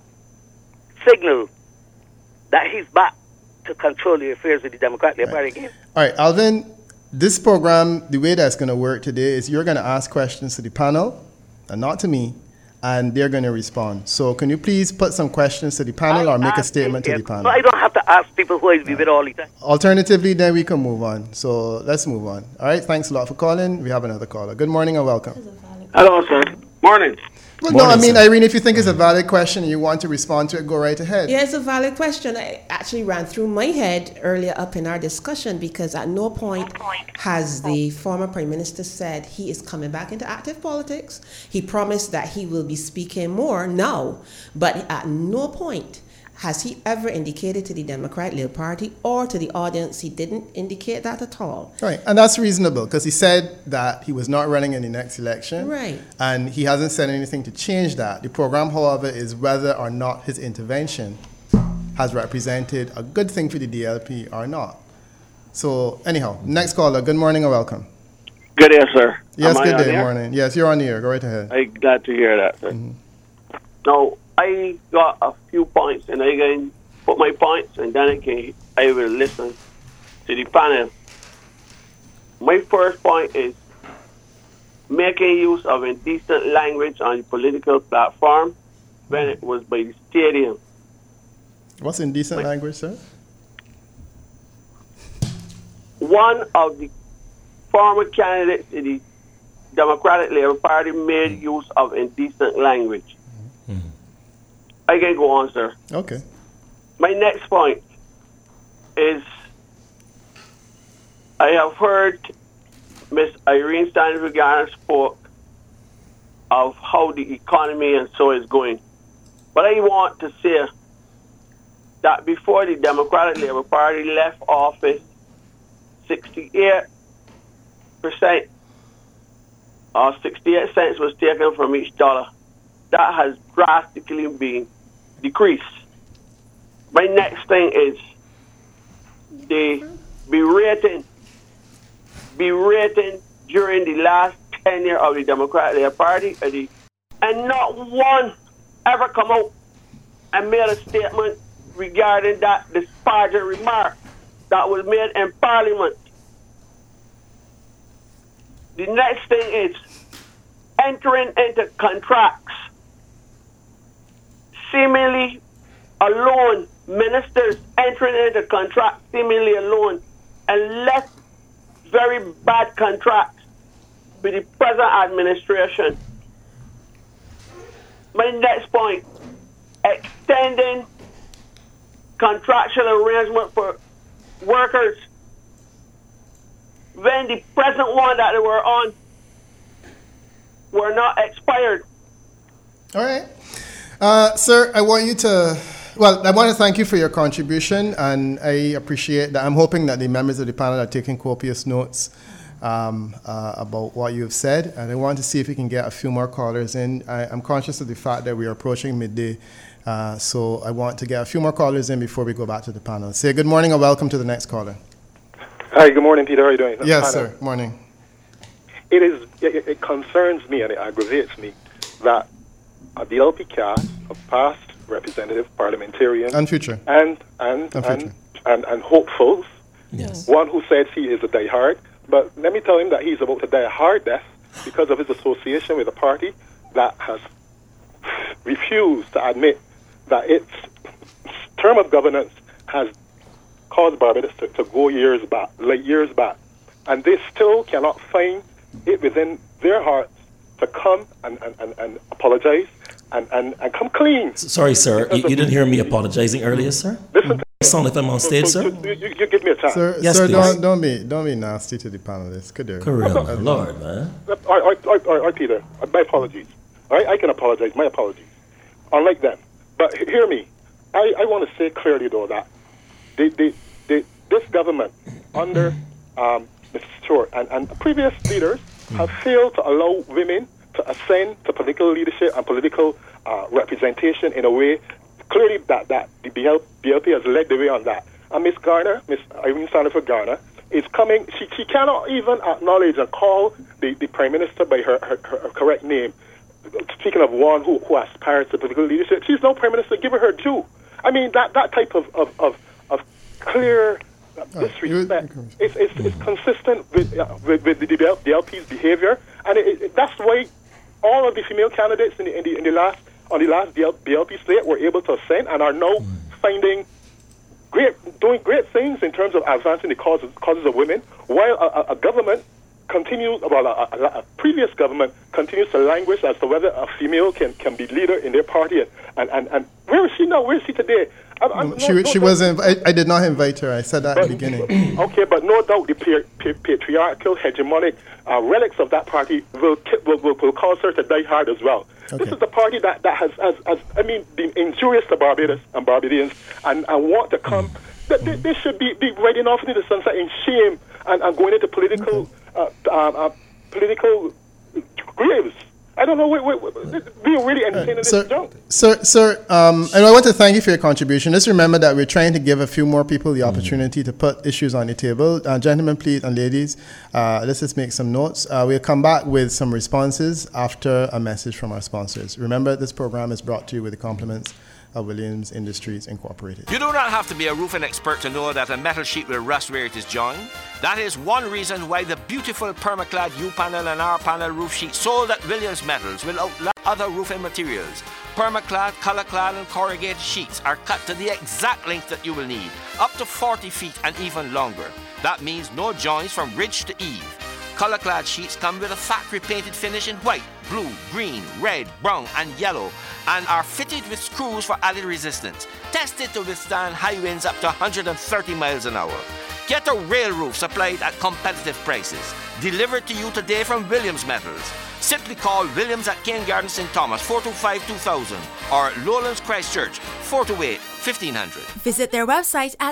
signal that he's back to control the affairs of the Democratic Party again? All right, Alvin, this program, the way that's going to work today is you're going to ask questions to the panel, and not to me, and they're going to respond. So can you please put some questions to the panel or make a statement to the panel? No, I don't have to ask people who I be with all the time. Alternatively, then we can move on. So let's move on. All right, thanks a lot for calling. We have another caller. Good morning and welcome. Hello, sir. Morning. Well, Morning, no, I mean, sir. Irene, if you think it's a valid question and you want to respond to it, go right ahead. Yeah, it's a valid question. It actually ran through my head earlier up in our discussion because at no point has the former Prime Minister said he is coming back into active politics. He promised that he will be speaking more now, but at no point has he ever indicated to the Democratic Labour Party or to the audience he didn't indicate that at all. Right, and that's reasonable because he said that he was not running in the next election. Right. And he hasn't said anything to change that. The program, however, is whether or not his intervention has represented a good thing for the DLP or not. So, anyhow, next caller, good morning and welcome. Good day, sir. Yes, Am I good on day, air? morning. Yes, you're on the air. Go right ahead. I'm glad to hear that, sir. Now, I got a few points, and I can put my points, and then I will listen to the panel. My first point is making use of indecent language on the political platform when it was by the stadium. What's indecent language, sir? One of the former candidates in the Democratic Labour Party made use of indecent language. I can go on, sir. Okay. My next point is I have heard Miss Irene Stanley-Garner spoke of how the economy and so is going. But I want to say that before the Democratic Labour Party left office, 68% or 68 cents was taken from each dollar. That has drastically been decreased. My next thing is the berating during the last tenure of the Democratic Labour Party, and not one ever come out and made a statement regarding that disparaging remark that was made in Parliament. The next thing is entering into contracts seemingly alone, ministers entering into contracts seemingly alone, and left very bad contracts with the present administration. My next point, extending contractual arrangement for workers when the present one that they were on were not expired. All right. Sir, I want to thank you for your contribution, and I appreciate that. I'm hoping that the members of the panel are taking copious notes about what you've said, and I want to see if we can get a few more callers in. I'm conscious of the fact that we are approaching midday, so I want to get a few more callers in before we go back to the panel. Say good morning and welcome to the next caller. Hi, good morning, Peter. How are you doing? Yes, sir. Morning. It concerns me and it aggravates me that a DLP cast of past representative parliamentarians and future and hopefuls, Yes. one who says he is a diehard, but let me tell him that he's about to die a hard death because of his association with a party that has refused to admit that its term of governance has caused Barbados to go years back, and they still cannot find it within their hearts to come and apologize and come clean. Sorry, sir. You didn't hear me apologizing earlier, sir? Listen, sound like I'm on stage, sir? You give me a chance. Sir, Yes, sir, please. don't be nasty to the panelists. Could you? Correct. Lord, man. All right, Peter. My apologies. All right, I can apologize. My apologies. Unlike them. But hear me. I want to say clearly, though, that this government under Mr. Stewart and previous leaders have failed to allow women to ascend to political leadership and political representation in a way clearly that the BLP has led the way on that. And Miss Irene Sandiford Garner, is coming. She cannot even acknowledge and call the Prime Minister by her correct name. Speaking of one who aspires to political leadership, she's no Prime Minister. Give her due. I mean, that type of clear disrespect is consistent with the DLP's behavior, and that's why all of the female candidates on the last DLP slate were able to ascend and are now doing great things in terms of advancing the causes of women, while a government continues, a previous government continues to languish as to whether a female can be leader in their party, and where is she now? Where is she today? She wasn't. I did not invite her. I said that at the beginning. Okay, but no doubt the patriarchal, hegemonic relics of that party will cause her to die hard as well. Okay. This is the party that has been injurious to Barbados and Barbadians and want to come. They should be riding off into the sunset in shame and going into political graves. I don't know. We're really entertaining this junk. Sir, and I want to thank you for your contribution. Just remember that we're trying to give a few more people the opportunity to put issues on the table. Gentlemen, please, and ladies, let's just make some notes. We'll come back with some responses after a message from our sponsors. Remember, this program is brought to you with the compliments of Williams Industries Incorporated. You do not have to be a roofing expert to know that a metal sheet will rust where it is joined. That is one reason why the beautiful Permaclad U-panel and R-panel roof sheet sold at Williams Metals will outlast other roofing materials. Permaclad, color-clad and corrugated sheets are cut to the exact length that you will need, up to 40 feet and even longer. That means no joints from ridge to eave. Color-clad sheets come with a factory-painted finish in white, blue, green, red, brown and yellow, and are fitted with screws for added resistance, tested to withstand high winds up to 130 miles an hour. Get a rail roof supplied at competitive prices, delivered to you today from Williams Metals. Simply call Williams at Cane Garden St. Thomas, 425-2000, or Lowlands Christchurch, 428-1500. Visit their website at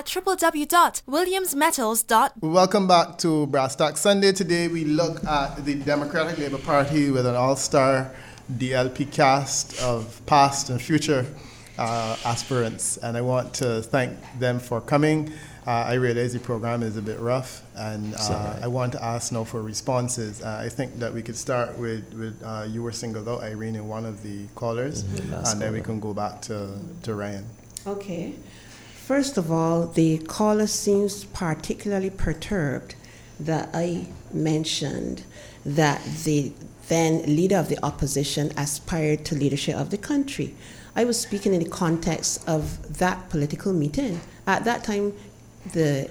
www.williamsmetals.com. Welcome back to Brass Talk Sunday. Today we look at the Democratic Labour Party with an all-star DLP cast of past and future aspirants, and I want to thank them for coming. I realize the program is a bit rough, and I want to ask now for responses. I think that we could start with you were singled out, Irene, in one of the callers, and then we can go back to Ryan. Okay. First of all, the caller seems particularly perturbed that I mentioned that the then leader of the opposition aspired to leadership of the country. I was speaking in the context of that political meeting. At that time, the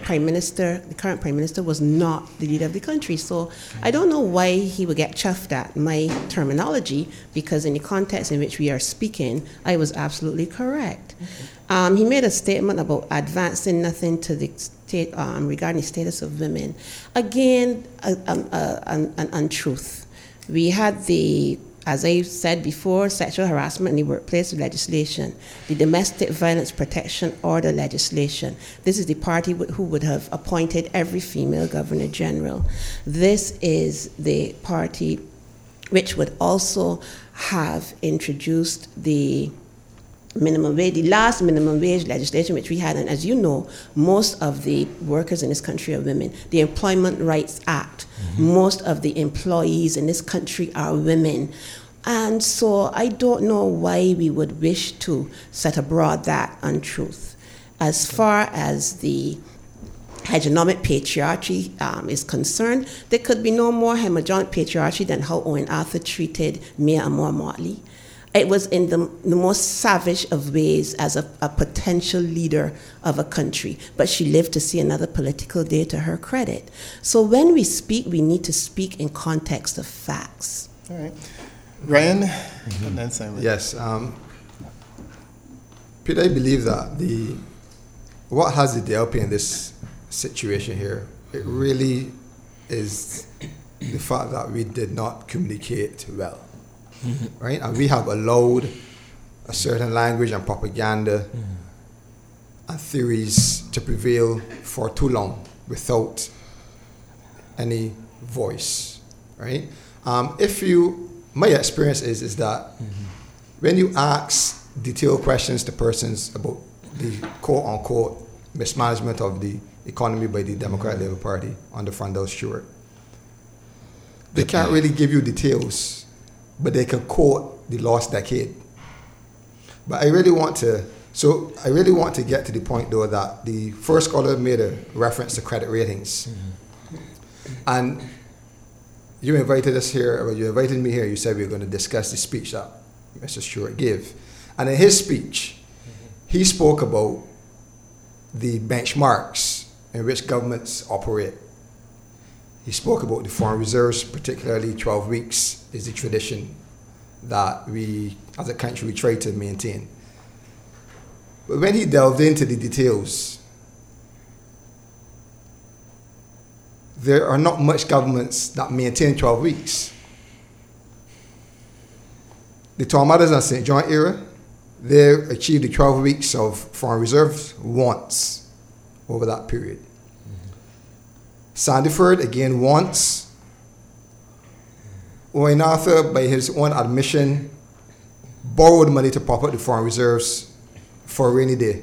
current Prime Minister was not the leader of the country. So I don't know why he would get chuffed at my terminology, because in the context in which we are speaking, I was absolutely correct. He made a statement about advancing nothing to the state regarding the status of women. Again, an untruth. We had the as I said before, sexual harassment in the workplace legislation, the Domestic Violence Protection Order legislation. This is the party who would have appointed every female governor general. This is the party which would also have introduced the minimum wage, the last minimum wage legislation which we had, and as you know, most of the workers in this country are women. The Employment Rights Act, most of the employees in this country are women. And so I don't know why we would wish to set abroad that untruth. As far as the hegemonic patriarchy is concerned, there could be no more hegemonic patriarchy than how Owen Arthur treated Mia Amor Motley. It was in the most savage of ways as a potential leader of a country, but she lived to see another political day to her credit. So when we speak, we need to speak in context of facts. All right. Ryan, and then Simon. Yes. Peter, I believe that what has the DLP in this situation here, it really is the fact that we did not communicate well. Right? And we have allowed a certain language and propaganda and theories to prevail for too long without any voice. Right? My experience is that when you ask detailed questions to persons about the quote-unquote mismanagement of the economy by the Democratic Labour Party under Frandell Stewart, they can't really give you details, but they can quote the lost decade. But I really want to get to the point, though, that the first caller made a reference to credit ratings. And you invited us here, or you invited me here, you said we were going to discuss the speech that Mr. Stewart gave. And in his speech, he spoke about the benchmarks in which governments operate. He spoke about the foreign reserves, particularly 12 weeks is the tradition that we, as a country, we try to maintain. But when he delved into the details, there are not much governments that maintain 12 weeks. The Tormadas and St. John era, they achieved the 12 weeks of foreign reserves once over that period. Sandiford, again, once. Owen Arthur, by his own admission, borrowed money to prop up the foreign reserves for a rainy day.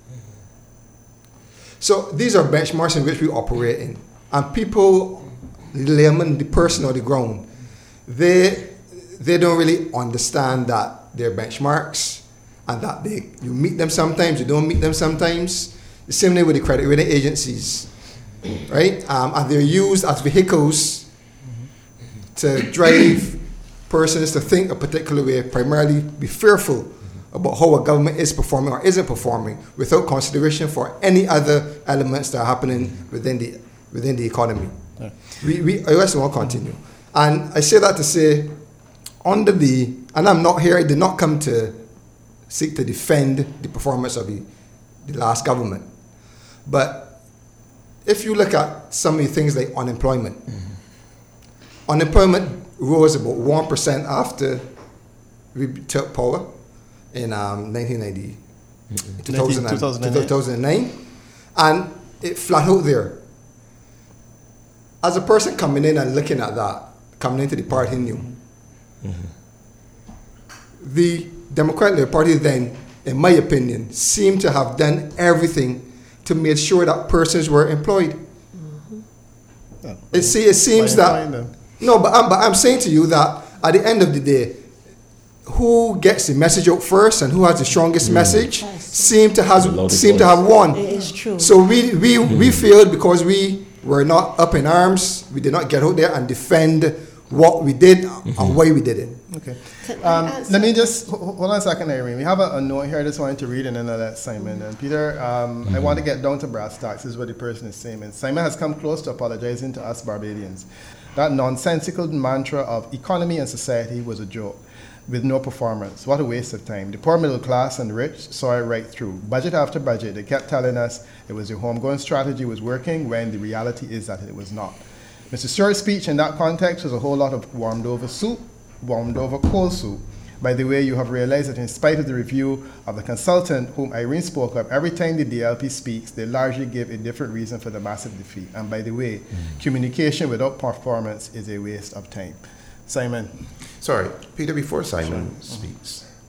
So these are benchmarks in which we operate in. And people, the layman, the person on the ground, they don't really understand that they're benchmarks and that you meet them sometimes, you don't meet them sometimes. The same way with the credit rating agencies, right? And they're used as vehicles to drive persons to think a particular way, primarily be fearful about how a government is performing or isn't performing without consideration for any other elements that are happening within the economy. Yeah. I also want to continue. And I say that to say, and I'm not here, I did not come to seek to defend the performance of the last government. But if you look at some of the things like unemployment, unemployment rose about 1% after we took power in 2009, and it flat out there. As a person coming in and looking at that, coming into the party new, the Democratic Party then, in my opinion, seemed to have done everything to make sure that persons were employed. It seems that... No, but I'm saying to you that at the end of the day, who gets the message out first and who has the strongest message seem to have won. It is true. So we failed because we were not up in arms. We did not get out there and defend what we did and why we did it. Okay. Let me just hold on a second, Irene. We have a note here I just wanted to read, and then I'll let Simon. And Peter, I want to get down to brass tacks. This is what the person is saying. And Simon has come close to apologizing to us Barbadians. That nonsensical mantra of economy and society was a joke with no performance. What a waste of time. The poor middle class and the rich saw it right through. Budget after budget, they kept telling us it was the homegrown strategy was working when the reality is that it was not. Mr. Stewart's speech in that context was a whole lot of warmed over soup warmed over cold soup. By the way, you have realized that in spite of the review of the consultant whom Irene spoke of, every time the DLP speaks, they largely give a different reason for the massive defeat. And by the way, communication without performance is a waste of time. Simon. Sorry, Peter, before Simon speaks,